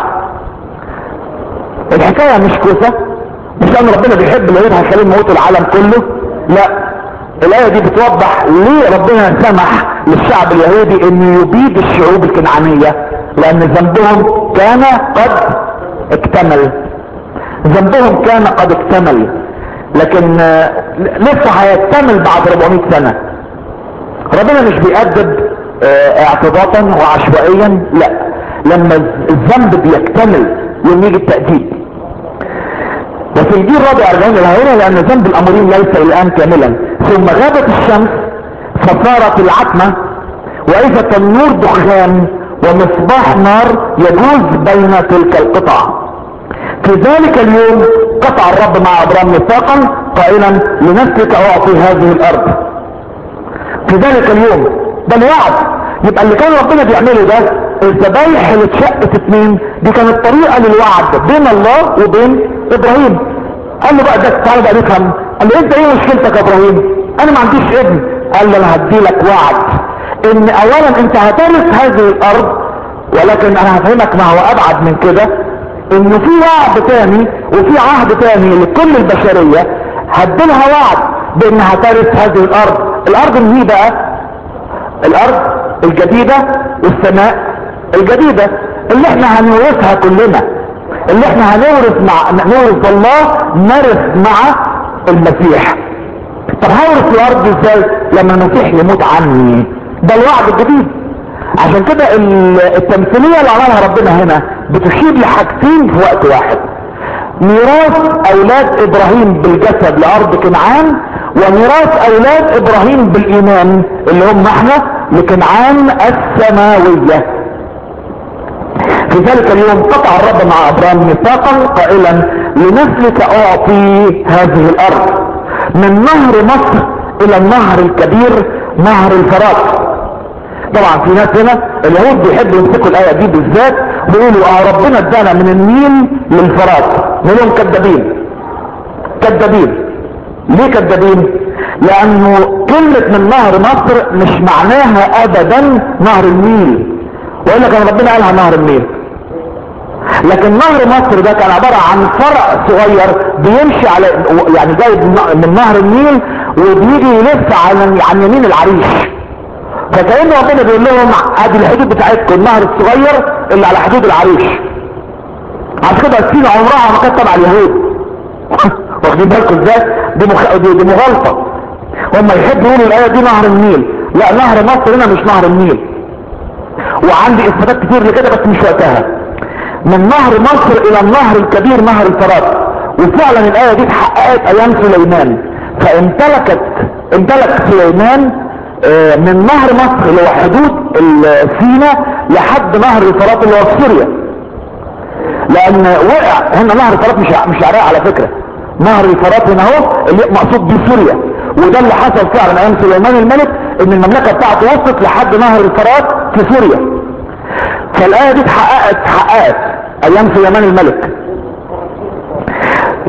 الحكاية مش كوسة، مش لان ربنا بيحب اليهود هيخليهم يموتوا العالم كله، لا. الآية دي بتوضح ليه ربنا سمح للشعب اليهودي انه يبيد الشعوب الكنعانية، لان ذنبهم كان قد اكتمل. ذنبهم كان قد اكتمل، لكن لسه هيكتمل بعد اربعمائة سنة. ربنا مش بيأدب اعتباطا وعشوائيا، لا، لما الذنب بيكتمل يوم يجي التأديب. وفي الجيل الرابع يرجعون الى هنا لان ذنب الامورين ليس الان كاملا. ثم غابت الشمس فصارت العتمة، واذا تنور دخان ومصباح نار يجوز بين تلك القطع. في ذلك اليوم قطع الرب مع ابرام ميثاقا قائلا لنسلك اعطي هذه الارض. في ذلك اليوم ده الوعد. يبقى اللي كان ربنا بيعمله ده الذبايح اللي اتشقت اتنين دي كانت طريقة للوعد بين الله وبين ابراهيم. قال له بقى ده تعالى بقى نفهم. قال له انت ايه مشكلتك يا ابراهيم؟ انا ما عنديش ابن. قال له انا هدي لك وعد ان اولا انت هترث هذه الارض، ولكن انا هفهمك ما هو ابعد من كده، انه في وعد تاني وفي عهد تاني لكل البشرية هديلها وعد بانها ترث هذه الارض. الارض اللي هي بقى الارض الجديدة والسماء الجديدة اللي احنا هنورثها كلنا، اللي احنا هنورث مع نورث الله، نرث مع المسيح. طب هورث الارض ازاي؟ لما المسيح يموت عني. ده الوعد الجديد. عشان كده التمثيلية اللي عملها ربنا هنا بتشير لحاجتين في وقت واحد: ميراث اولاد ابراهيم بالجسد لارض كنعان، وميراث اولاد ابراهيم بالايمان اللي هم احنا لكنعان السماوية. في ذلك اليوم قطع الرب مع ابراهيم ميثاقا قائلا لنسلك اعطي هذه الارض من نهر مصر الى النهر الكبير نهر الفرات. طبعا في ناس هنا اليهود بيحبوا يمسكوا الايه دي بالذات ويقولوا اه ربنا ادانا من النيل للفرات. نقولهم كذابين كذابين. ليه كذابين؟ لانه كلمة من نهر مصر مش معناها ابدا نهر النيل، والا كان ربنا قالها نهر النيل. لكن نهر مصر ده كان عبارة عن فرع صغير بيمشي على يعني جاي من نهر النيل وبيجي يلف على عن يمين العريش. فكأن ربنا بيقول لهم ادي الحدود بتاعتكم، النهر الصغير اللي على حدود العريش. عشان كده سينا عمرها ما كانت تبع اليهود. واخدين بالكم ازاي؟ دي, مخ... دي, دي مغالطة. هم يحبوا يقولوا الايه دي نهر النيل. لا، نهر مصر هنا مش نهر النيل، وعندي اثباتات كتير لكده بس مش وقتها. من نهر مصر الى النهر الكبير نهر الفرات. وفعلا الايه دي اتحققت ايام سليمان، فامتلكت امتلك سليمان من نهر مصر اللي هو حدود سيناء لحد نهر الفرات اللي هو في سوريا. لان وقع هنا نهر الفرات مش مش عراق على فكره، نهر الفرات هنا اهو اللي مقصود بيه سوريا. وده اللي حصل فعلا ايام سليمان الملك، ان المملكه بتاعته وصلت لحد نهر الفرات في سوريا. فالايه دي اتحققت اتحققت ايام سليمان الملك.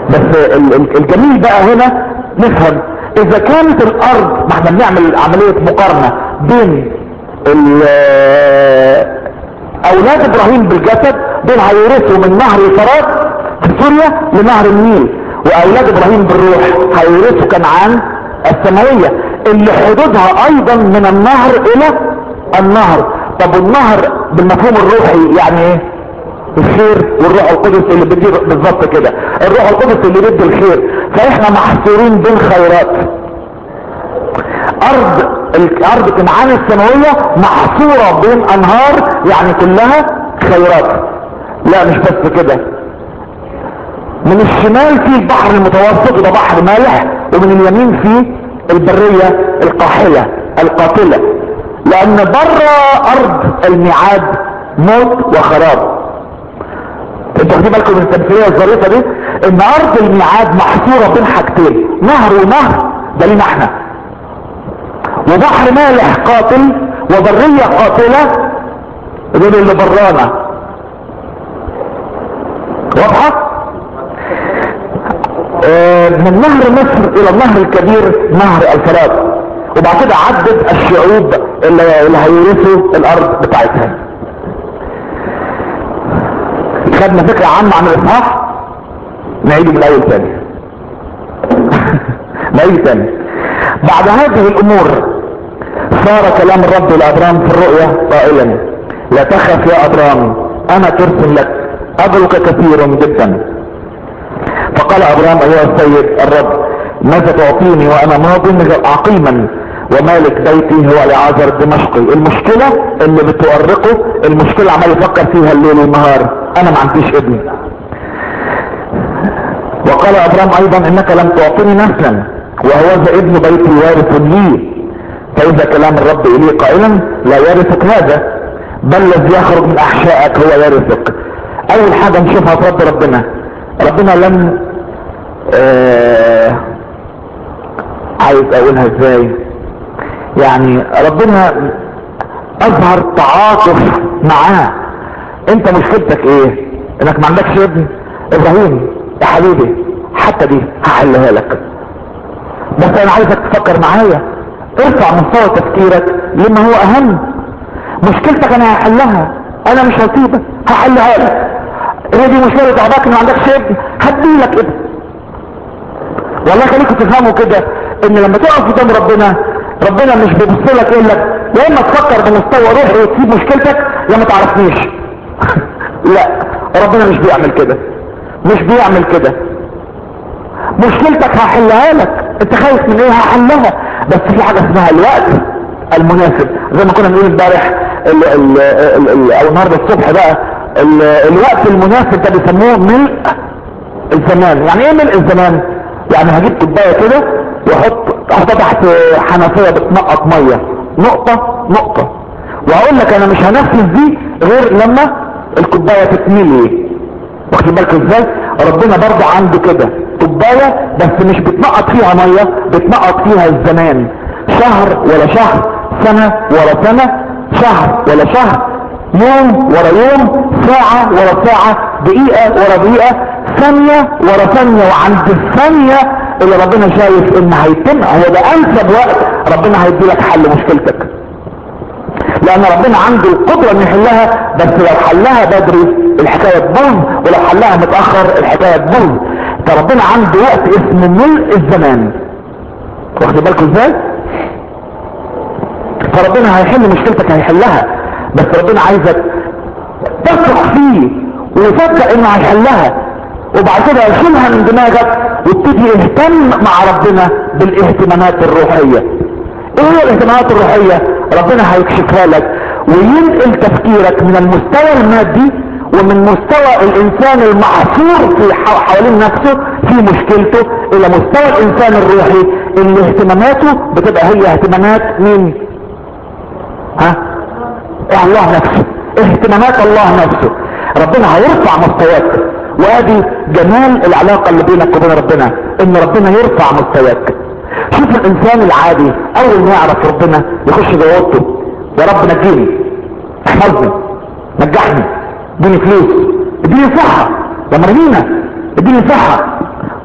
بس الجميل بقى هنا نفهم اذا كانت الارض، ما احنا بنعمل عملية مقارنة بين اولاد ابراهيم بالجسد، دول هيورثوا من نهر الفرات في سوريا لنهر النيل، واولاد ابراهيم بالروح هيورثوا كنعان السماوية اللي حدودها ايضا من النهر الى النهر. طب النهر بالمفهوم الروحي يعني ايه؟ الخير، والروح القدس اللي بيدي بالظبط كده، الروح القدس اللي بيدي الخير. فاحنا محصورين بين خيرات. ارض الارض كنعان السماوية محصورة بين انهار، يعني كلها خيرات. لا مش بس كده، من الشمال في البحر المتوسط وده بحر مالح، ومن اليمين في البرية القاحلة القاتلة، لان بره ارض الميعاد موت وخراب. انتوا واخدين بالكم من التمثيليه الظريفه دي؟ ان ارض الميعاد محصوره بين حاجتين، نهر ونهر ده لينا احنا، وبحر مالح قاتل وبريه قاتله دول اللي برانا. واضحه؟ اه من نهر مصر الى النهر الكبير نهر الفرات، وبعد كده عدد الشعوب اللي, اللي هيورثوا الارض بتاعتها. خدنا فكرة عامة عن الاصحاح، نعيده من الاول تاني. نعيده تاني. بعد هذه الامور صار كلام الرب لابرام في الرؤيا قائلا لا تخف يا ابرام، انا ترسل لك، اجرك كثير جدا. فقال ابرام ايها السيد الرب ماذا تعطيني وانا ماض عقيما ومالك بيتي هو العازر الدمشقي؟ المشكلة اللي بتؤرقه، المشكلة عمال يفكر فيها الليل والنهار، انا ما عنديش ابن. وقال ابرام ايضا انك لم تعطيني نسلا وهو ابن بيتي وارث لي. فاذا كلام الرب اليه قائلا لا يرثك هذا بل الذي يخرج من احشائك هو يرثك. اول حاجة نشوفها في رب ربنا، ربنا لم آه عايز اقولها ازاي، يعني ربنا اظهر تعاطف معاه. انت مشكلتك ايه؟ انك ما عندكش ابن. ابراهيم يا حبيبي حتى دي هحلها لك، بس انا عايزك تفكر معايا، ارفع مستوى تفكيرك لما هو اهم. مشكلتك انا هحلها، انا مش هسيبك، هحلها لك. هي دي مشكلة تعباك ان ما عندكش ابن، هديلك ابن. والله خليكم تفهموا كده ان لما تقف قدام ربنا، ربنا مش بيبص لك يقول لك يا اما تفكر بمستوى روحي وتسيب مشكلتك يا ما تعرفنيش. لا، ربنا مش بيعمل كده، مش بيعمل كده. مشكلتك هحلها لك، انت خايف من ايه؟ هحلها، بس في حاجه اسمها الوقت المناسب. زي ما كنا بنقول امبارح او النهارده الصبح بقى، ال الوقت المناسب ده بيسموه ملء الزمان. يعني ايه ملء الزمان؟ يعني هجيب كوبايه كده واحط احطها تحت حنفيه بتنقط ميه نقطه نقطه، واقول لك انا مش هنفذ دي غير لما الكوبايه تتملي. واخد بالك ازاي؟ ربنا برضه عنده كده كوبايه بس مش بتنقط فيها ميه، بتنقط فيها الزمان. شهر ولا شهر، سنه ولا سنه، شهر ولا شهر، يوم ورا يوم، ساعه ورا ساعه، دقيقه ورا دقيقه، ثانيه ورا ثانيه. وعند الثانيه اللي ربنا شايف ان هيتم هو ده انسب وقت، ربنا هيدي لك حل مشكلتك، لان ربنا عنده القدرة ان يحلها. بس لو حلها بدري الحكاية تبوظ، ولو حلها متأخر الحكاية تبوظ. فربنا عنده وقت اسمه ملء الزمان. واخد بالكم ازاي؟ فربنا هيحل مشكلتك، هيحلها، بس ربنا عايزك تثق فيه وتصدق انه هيحلها، وبعد كده يشيلها من دماغك وابتدي اهتم مع ربنا بالاهتمامات الروحية. ايه هي الاهتمامات الروحية؟ ربنا هيكشفها لك وينقل تفكيرك من المستوى المادي ومن مستوى الانسان المحصور في حوالين نفسه في مشكلته الى مستوى الانسان الروحي اللي اهتماماته بتبقى هي اهتمامات مين؟ ها؟ الله نفسه، اهتمامات الله نفسه. ربنا هيرفع مستواك، وادي جمال العلاقة اللي بينك وبين ربنا، ان ربنا يرفع مستواك. شوف الانسان العادي اول ما يعرف ربنا يخش جوه اوضته، يا رب نجيني، احفظني، نجحني، اديني فلوس، اديني صحة، يا مرمينا اديني صحة.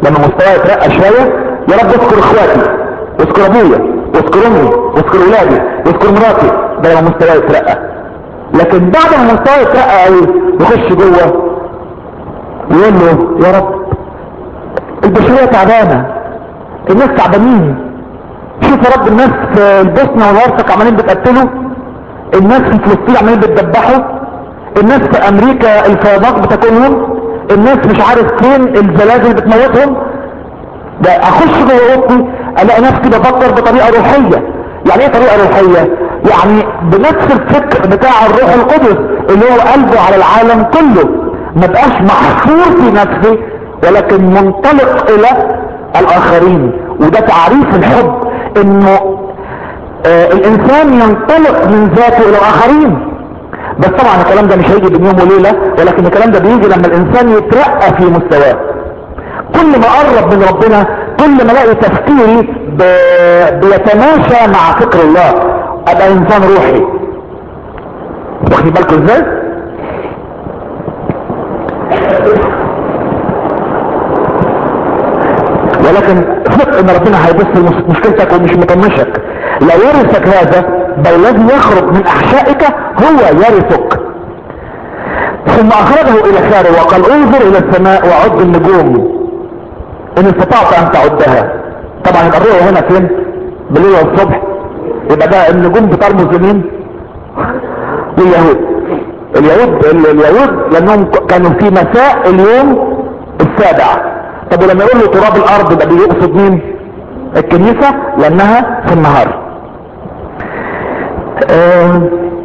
لما مستواي يترقى شويه يا رب اذكر اخواتي واذكر ابويا واذكر امي واذكر ولادي واذكر مراتي، ده لما مستواي يترقى. لكن بعد ما مستواي يترقى قوي يخش جوه يقول له يا رب البشريه تعبانه، الناس تعبانين، شوف يا رب الناس في البوسنه والهرسك عمالين بتقتلوا، الناس في فلسطين عمالين بتذبحوا، الناس في امريكا الفيضانات بتاكلهم، الناس مش عارف فين الزلازل بتموتهم. ده اخش جوه اوضتي الاقي نفسي بفكر بطريقه روحيه. يعني ايه طريقه روحيه؟ يعني بنفس الفكر بتاع الروح القدس اللي هو قلبه على العالم كله، ما بقاش محصور في نفسي ولكن منطلق الى الاخرين. وده تعريف الحب، انه آه الانسان ينطلق من ذاته الى الاخرين. بس طبعا الكلام ده مش هيجي بين يوم وليله، ولكن الكلام ده بيجي لما الانسان يترقى في مستواه. كل ما قرب من ربنا كل ما الاقي تفكيري بيتماشى مع فكر الله، ابقى انسان روحي. واخدين بالكم ازاي؟ ولكن ثق ان ربنا هيبص مشكلتك ومش مطنشك. لو يرثك هذا بل الذي يخرج من احشائك هو يرثك. ثم اخرجه الى خارج وقال انظر الى السماء وعد النجوم ان استطعت ان تعدها. طبعا يبقى الرؤية هنا فين؟ بالليل والصبح. يبقى ده النجوم بترمز لمين؟ لليهود. اليهود اليهود لانهم كانوا في مساء اليوم السابع. طب ولما يقول له تراب الارض ده بيقصد مين؟ الكنيسة لانها في النهار. اه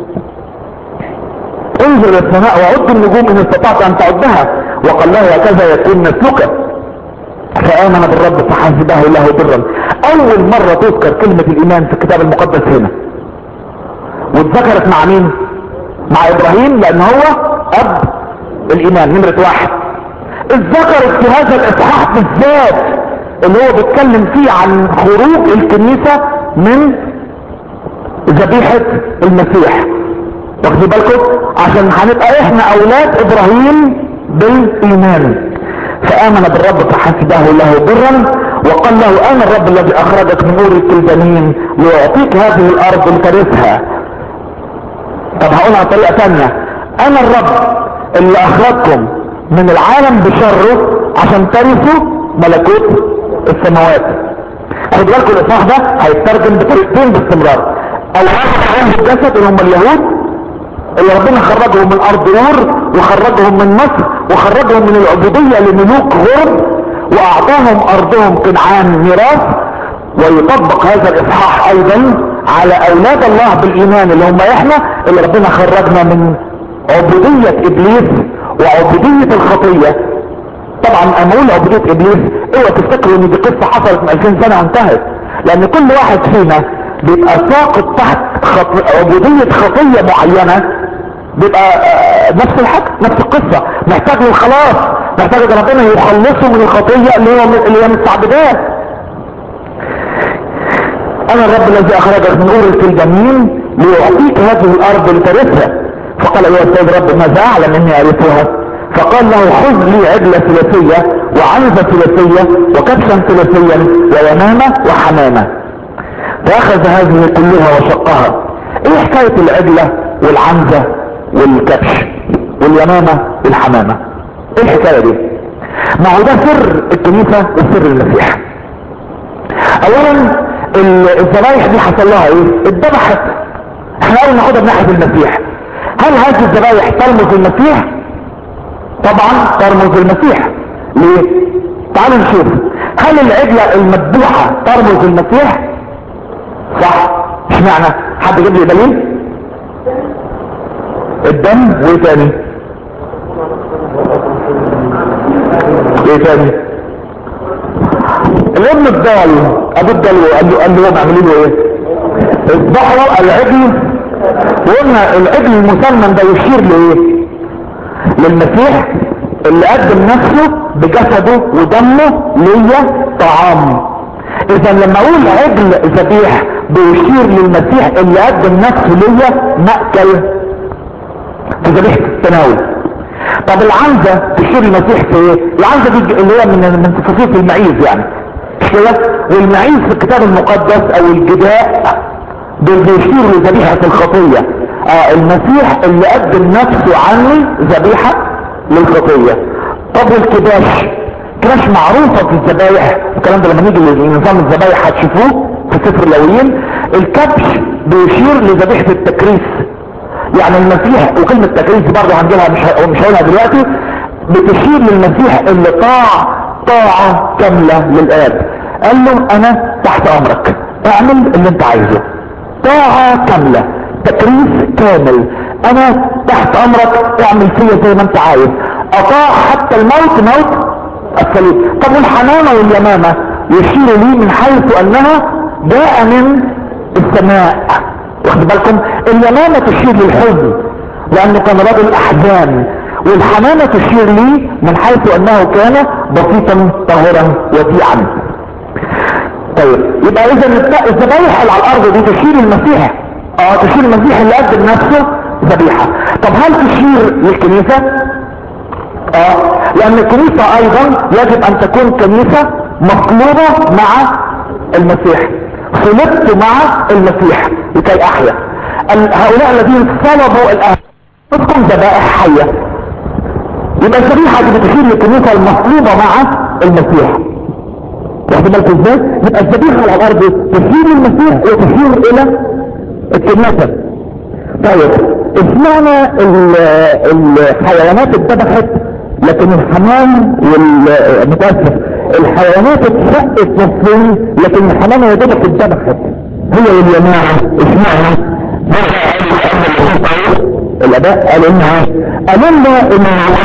انظر للسماء وعد النجوم ان استطعت ان تعدها وقال له هكذا يكون مثلك. فآمن بالرب فحسبه له برا. اول مرة تذكر كلمة الايمان في الكتاب المقدس هنا، واتذكرت مع مين؟ مع ابراهيم لان هو اب الايمان نمرة واحد. اتذكرت في هذا الاصحاح بالذات اللي هو بيتكلم فيه عن خروج الكنيسة من ذبيحة المسيح. واخدوا بالكم؟ عشان هنبقى احنا اولاد ابراهيم بالايمان. فآمن بالرب فحسبه له برا وقال له انا الرب الذي اخرجك من نور الكلدانيين ليعطيك هذه الارض لترثها. طب هقولها بطريقه ثانيه، انا الرب اللي اخرجكم من العالم بشره عشان ترثوا ملكوت السماوات. خد بالكم الاصحاح ده هيترجم بطريقتين باستمرار. اول حاجه الجسد اللي هم اليهود اللي ربنا خرجهم من ارض نور وخرجهم من مصر وخرجهم من العبودية لملوك غرب واعطاهم ارضهم كنعان ميراث. ويطبق هذا الاصحاح ايضا على اولاد الله بالايمان اللي هم احنا اللي ربنا خرجنا من عبودية ابليس وعبودية الخطية. طبعا اما اقول عبودية ابليس اوعى تفتكروا ان دي قصة حصلت من ألفين سنة وانتهت، لان كل واحد فينا بيبقى ساقط تحت خط... عبودية خطية معينة، بيبقى نفس الحاجة نفس القصة، محتاج للخلاص، محتاج ان ربنا يخلصه من الخطية اللي هو اللي هي مستعبدات. انا الرب الذي اخرجك من نور الكلدانيين ليعطيك هذه الارض لترثها. فقال ايها السيد رب ماذا اعلم اني ارثها؟ فقال له خذ لي عجلة ثلاثية وعنزة ثلاثية وكبشا ثلاثيا ويمامة وحمامة. فاخذ هذه كلها وشقها. ايه حكاية العجلة والعنزة والكبش واليمامة والحمامة؟ ايه الحكاية دي؟ ما هو ده سر الكنيسة وسر المسيح. اولا الذبايح دي حصل لها ايه؟ اتذبحت. احنا اول ناخدها بناحية المسيح. هل هذه الذبايح ترمز المسيح؟ طبعا ترمز المسيح. ليه؟ تعالوا نشوف. هل العجلة المذبوحة ترمز المسيح؟ صح. اشمعنى؟ حد يجيب لي دليل؟ الدم. وايه تاني؟ ايه تاني؟ الابن الضال ابو الدلو قال له قال له هم عاملين له ايه؟ اذبحوا العجل. وقلنا العجل المسمن ده يشير لايه؟ للمسيح اللي قدم نفسه بجسده ودمه ليا طعام. اذا لما اقول عجل ذبيح بيشير للمسيح اللي قدم نفسه ليا مأكل في ذبيحة التناول. طب العنزة تشير المسيح في ايه؟ العنزة دي اللي هي من من صفوف المعيز يعني مش كده؟ والمعيز في الكتاب المقدس او الجداء دول بيشير لذبيحة الخطية. آه المسيح اللي قدم نفسه عني ذبيحة للخطية. طب الكباش، كباش معروفة في الذبايح، الكلام ده لما نيجي لنظام الذبايح هتشوفوه في سفر اللاويين. الكبش بيشير لذبيحة التكريس، يعني المسيح، وكلمة تكريس برضه هنجيبها مش مش هقولها دلوقتي، بتشير للمسيح اللي طاع طاعة كاملة للآب. قال له انا تحت امرك، اعمل اللي انت عايزه، طاعة كاملة، تكريس كامل، انا تحت امرك، اعمل فيا زي ما انت عايز، اطاع حتى الموت، موت الصليب. طب الحنانة واليمامة يشير لي من حيث انها جاء من السماء، واخد بالكم؟ اليمامة تشير للحزن لانه كان رجل احزان، والحنانة تشير لي من حيث انه كان بسيطا طاهرا وديعا. طيب يبقى اذا الذبايح اللي على الارض دي تشير المسيح، اه تشير المسيح اللي قدم نفسه ذبيحة. طب هل تشير للكنيسة؟ اه لان الكنيسة ايضا يجب ان تكون كنيسة مصلوبة مع المسيح، صلبت مع المسيح لكي احيا. هؤلاء الذين صلبوا الان تكون ذبائح حية، يبقى الذبيحة دي بتشير للكنيسة المصلوبة مع المسيح. واخد بالك ازاي؟ يبقى الذبيحة على الارض تشير للمسيح وتشير الى الكنيسة. طيب اشمعنى الحيوانات اتذبحت لكن الحمام والمتأسف الحيوانات اتشقت نصين لكن الحمام يا دوبك اتذبحت؟ هي واليماعة اشمعنى؟ الاباء قالوا انها قالوا لنا ان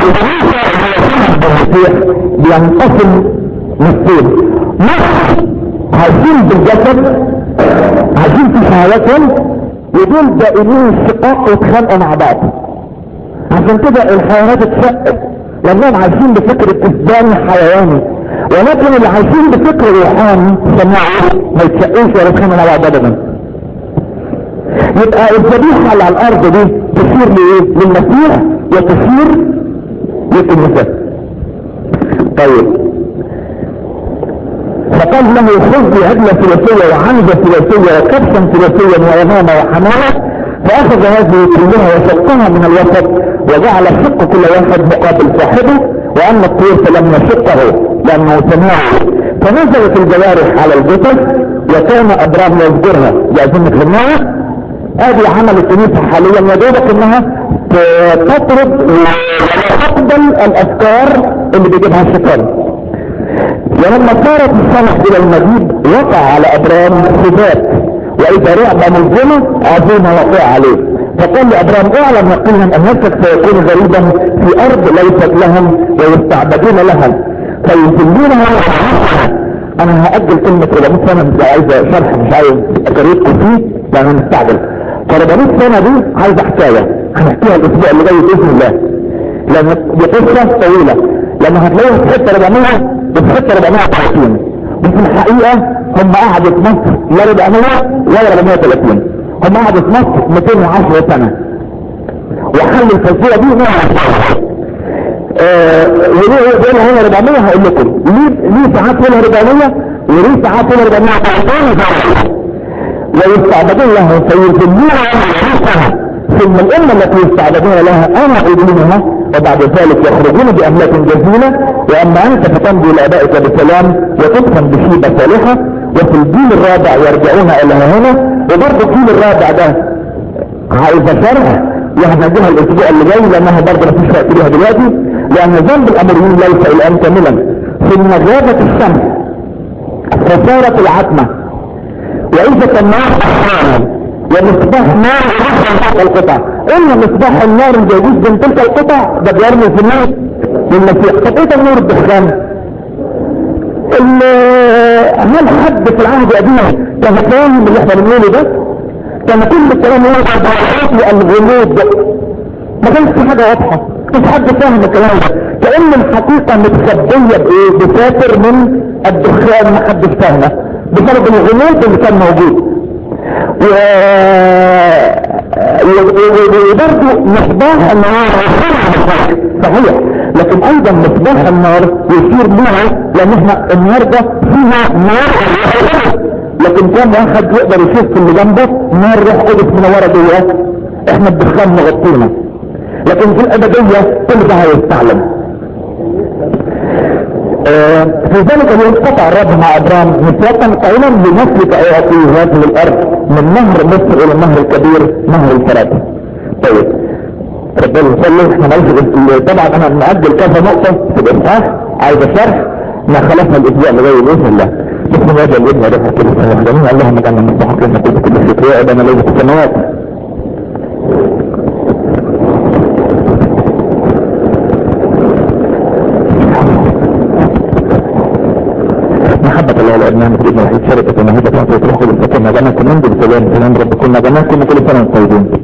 المسيح بينقسم نصين، نص عايشين بالجسد عايشين في شهواتهم، ودول دائمين الشقاق ويتخانقوا مع بعض. عشان كده الحيوانات اتشقت لانهم عايشين بفكر الكسبان حيواني، ولكن اللي عايشين بفكر روحاني سماعي ما يتشقوش ولا يتخانقوا مع بعض ابدا. يبقى الذبيحة اللي على الارض دي تشير لايه؟ للمسيح وتشير للكنيسة. طيب فقال له خذ لي عجلة ثلاثية وعنزة ثلاثية وكبشا ثلاثيا ويمامة وحمامة، فاخذ هذه كلها وشقها من الوسط وجعل شق كل واحد مقابل صاحبه، واما الطير فلم يشقه لانه سماع، فنزلت الجوارح على الجثث وكان ابرام يذكرها لازم تغناها. ادي عمل الكنيسة حاليا يا دوبك انها تطرد وتقبل الافكار اللي بيجيبها الشيطان. ولما صارت السمح الى المجيد وقع على ابرام ثبات، واذا رعب مظلمة عظيمة وقع عليه، فقال لابرام اعلم يقينا ان نفسك سيكون غريبا في ارض ليست لهم ويستعبدون لها فيذلونها. انا هاجل كلمة أربعمائة سنة مش عايز شرح، مش عايز اكرركم فيه لان انا مستعجل. أربعمائة سنة دي عايزة حكاية هنحكيها الاسبوع اللي جاي باذن الله، لان دي قصة طويلة، لان هتلاقيها في حتة أربعمائة وفي حتة أربعمائة وثلاثين، وفي الحقيقة هم قعدوا في مصر لا أربعمائة ولا أربعمائة وثلاثين، هم قعدوا في مصر مئتين وعشرة سنة وحل الفلسفة دي نوع آه وليه بيقول هنا أربعمائة؟ هقول لكم ليه ليه ساعات يقولها أربعمائة وليه ساعات يقولها أربعمائة وثلاثين ويستعبدون له فيذلون عنها، ثم الأمة التي يستعبدون لها أنا أدينها وبعد ذلك يخرجون بأملاك جزيلة، وأما أنت فتمضي لآبائك بسلام وتدفن بشيبة صالحة، وفي الجيل الرابع يرجعون إلى هنا. وبرضه الجيل الرابع ده عايزة شرح وهنجيها الأسبوع اللي جاي لأنها برضه مفيش وقت ليها دلوقتي، لأن ذنب الأمريين ليس الآن كاملا. ثم غابت الشمس فصارت العتمة، وإذا كان معه أحيانا ومصباح نار تحت القطع، إن مصباح النار الجديد من تلك القطع ده بيرمي في النار للمسيح. طب إيه تنور الدخان؟ هل حد في العهد القديم كان فاهم اللي احنا بنقوله ده؟ كان كل الكلام واضح بعض الغموض، ما كانش في حاجة واضحة، مش حد فاهم الكلام ده، كأن الحقيقة متخبية بإيه؟ بساتر من الدخان ما حدش فاهمه بسبب الغموض اللي كان موجود. وبرضه مصباح النهار صحيح، لكن ايضا مصباح النار يشير لها لان احنا النهارده فيها نار، لكن كم واحد يقدر يشوف في اللي جنبه نار روح قدس منوره جواه؟ احنا الدخان مغطينا، لكن في الابديه كل ده هيستعلم. آه في ذلك اليوم قطع الرب مع ابرام متوطن قائلا لنسلك اعطي هذه الارض من نهر مصر الى النهر الكبير نهر الفرات. طيب ربنا يصلي. احنا مالش طبعا انا مأجل كذا نقطه في الاصحاح عايز شرح ما خلفنا الاسبوع اللي جاي باذن الله. بسم الله الابن والروح القدس جميعا. اللهم اجعلنا مستحقين نقول كل الشكر يا ابانا الذي في السماوات. محبة الله لأبنائنا في الإبن الوحيد شركة ومهبة وعطية روح القدس تكون معنا كلنا بالسلام. سلام رب كنا جميعا كل سنة وانتم طيبين.